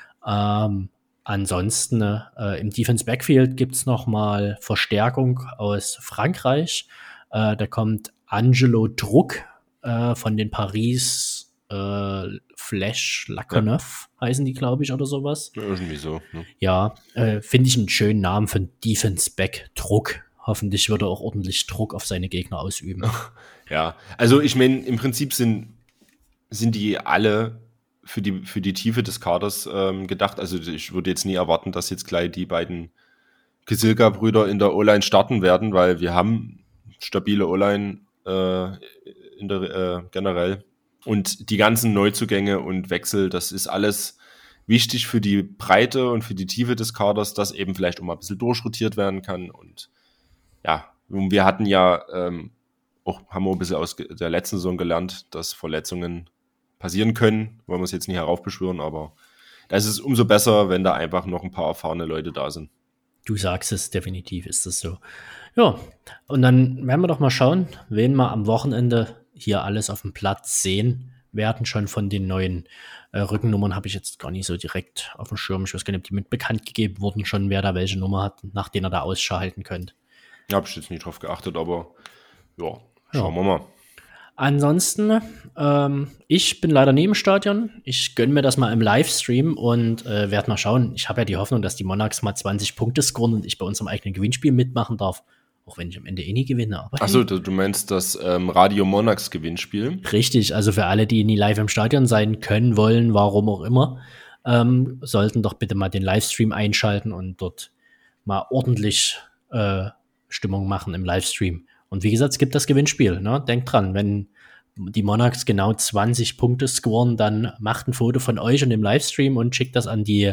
Ähm, ansonsten äh, im Defense Backfield gibt's noch mal Verstärkung aus Frankreich. Äh, da kommt Angelo Druck äh, von den Paris äh, Flash Laconeuf, ja. heißen die, glaube ich, oder sowas. Ja, irgendwie so. Ne? Ja, äh, finde ich einen schönen Namen für einen Defense Back. Druck. Hoffentlich wird er auch ordentlich Druck auf seine Gegner ausüben. Ja, also ich meine, im Prinzip sind, sind die alle für die, für die Tiefe des Kaders ähm, gedacht. Also ich würde jetzt nie erwarten, dass jetzt gleich die beiden Kisilka-Brüder in der O-Line starten werden, weil wir haben stabile O-Line äh, in der äh, generell. Und die ganzen Neuzugänge und Wechsel, das ist alles wichtig für die Breite und für die Tiefe des Kaders, dass eben vielleicht auch mal ein bisschen durchrotiert werden kann. Und ja, wir hatten ja ähm, auch, haben wir ein bisschen aus der letzten Saison gelernt, dass Verletzungen passieren können. Wollen wir es jetzt nicht heraufbeschwören, aber da ist es umso besser, wenn da einfach noch ein paar erfahrene Leute da sind. Du sagst es, definitiv ist das so. Ja, und dann werden wir doch mal schauen, wen wir am Wochenende hier alles auf dem Platz sehen werden. Schon von den neuen äh, Rückennummern habe ich jetzt gar nicht so direkt auf dem Schirm. Ich weiß gar nicht, ob die mit bekannt gegeben wurden schon, wer da welche Nummer hat, nach denen er da Ausschau halten könnte. Ja, habe ich jetzt nicht drauf geachtet, aber ja, schauen ja. wir mal. Ansonsten, ähm, ich bin leider neben dem Stadion. Ich gönne mir das mal im Livestream und äh, werde mal schauen. Ich habe ja die Hoffnung, dass die Monarchs mal zwanzig Punkte scoren und ich bei unserem eigenen Gewinnspiel mitmachen darf. Auch wenn ich am Ende eh nie gewinne. Aber Achso, hey. Du meinst das ähm, Radio Monarchs Gewinnspiel? Richtig, also für alle, die nie live im Stadion sein können, wollen, warum auch immer, ähm, sollten doch bitte mal den Livestream einschalten und dort mal ordentlich äh, Stimmung machen im Livestream. Und wie gesagt, es gibt das Gewinnspiel. Ne? Denkt dran, wenn die Monarchs genau zwanzig Punkte scoren, dann macht ein Foto von euch und dem Livestream und schickt das an die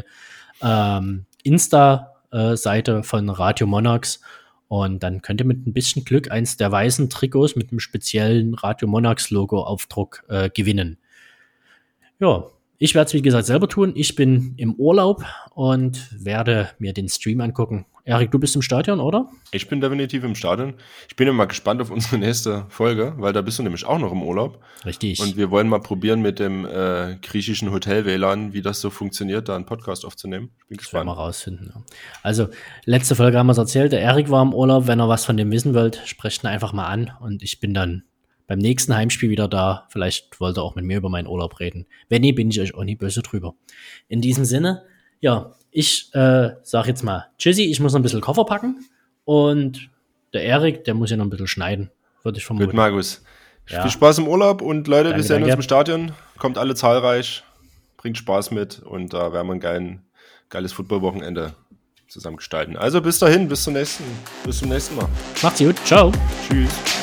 ähm, Insta-Seite von Radio Monarchs. Und dann könnt ihr mit ein bisschen Glück eins der weißen Trikots mit einem speziellen Radio Monarchs Logo-Aufdruck äh, gewinnen. Ja, ich werde es wie gesagt selber tun. Ich bin im Urlaub und werde mir den Stream angucken. Erik, du bist im Stadion, oder? Ich bin definitiv im Stadion. Ich bin ja mal gespannt auf unsere nächste Folge, weil da bist du nämlich auch noch im Urlaub. Richtig. Und wir wollen mal probieren mit dem äh, griechischen Hotel-W L A N, wie das so funktioniert, da einen Podcast aufzunehmen. Ich bin gespannt. Das werden wir rausfinden. Ja. Also, letzte Folge haben wir es erzählt, der Erik war im Urlaub. Wenn ihr was von dem wissen wollt, sprecht ihn einfach mal an. Und ich bin dann beim nächsten Heimspiel wieder da. Vielleicht wollt ihr auch mit mir über meinen Urlaub reden. Wenn nicht, bin ich euch auch nie böse drüber. In diesem Sinne, ja, ich äh, sag jetzt mal Tschüssi, ich muss noch ein bisschen Koffer packen und der Erik, der muss ja noch ein bisschen schneiden, würde ich vermuten. Gut, Markus. Ja. Viel Spaß im Urlaub und Leute, Danke, wir sehen danke. uns im Stadion. Kommt alle zahlreich, bringt Spaß mit und da werden wir ein geilen, geiles Football-Wochenende zusammen gestalten. Also bis dahin, bis zum nächsten, bis zum nächsten Mal. Macht's gut, ciao. Tschüss.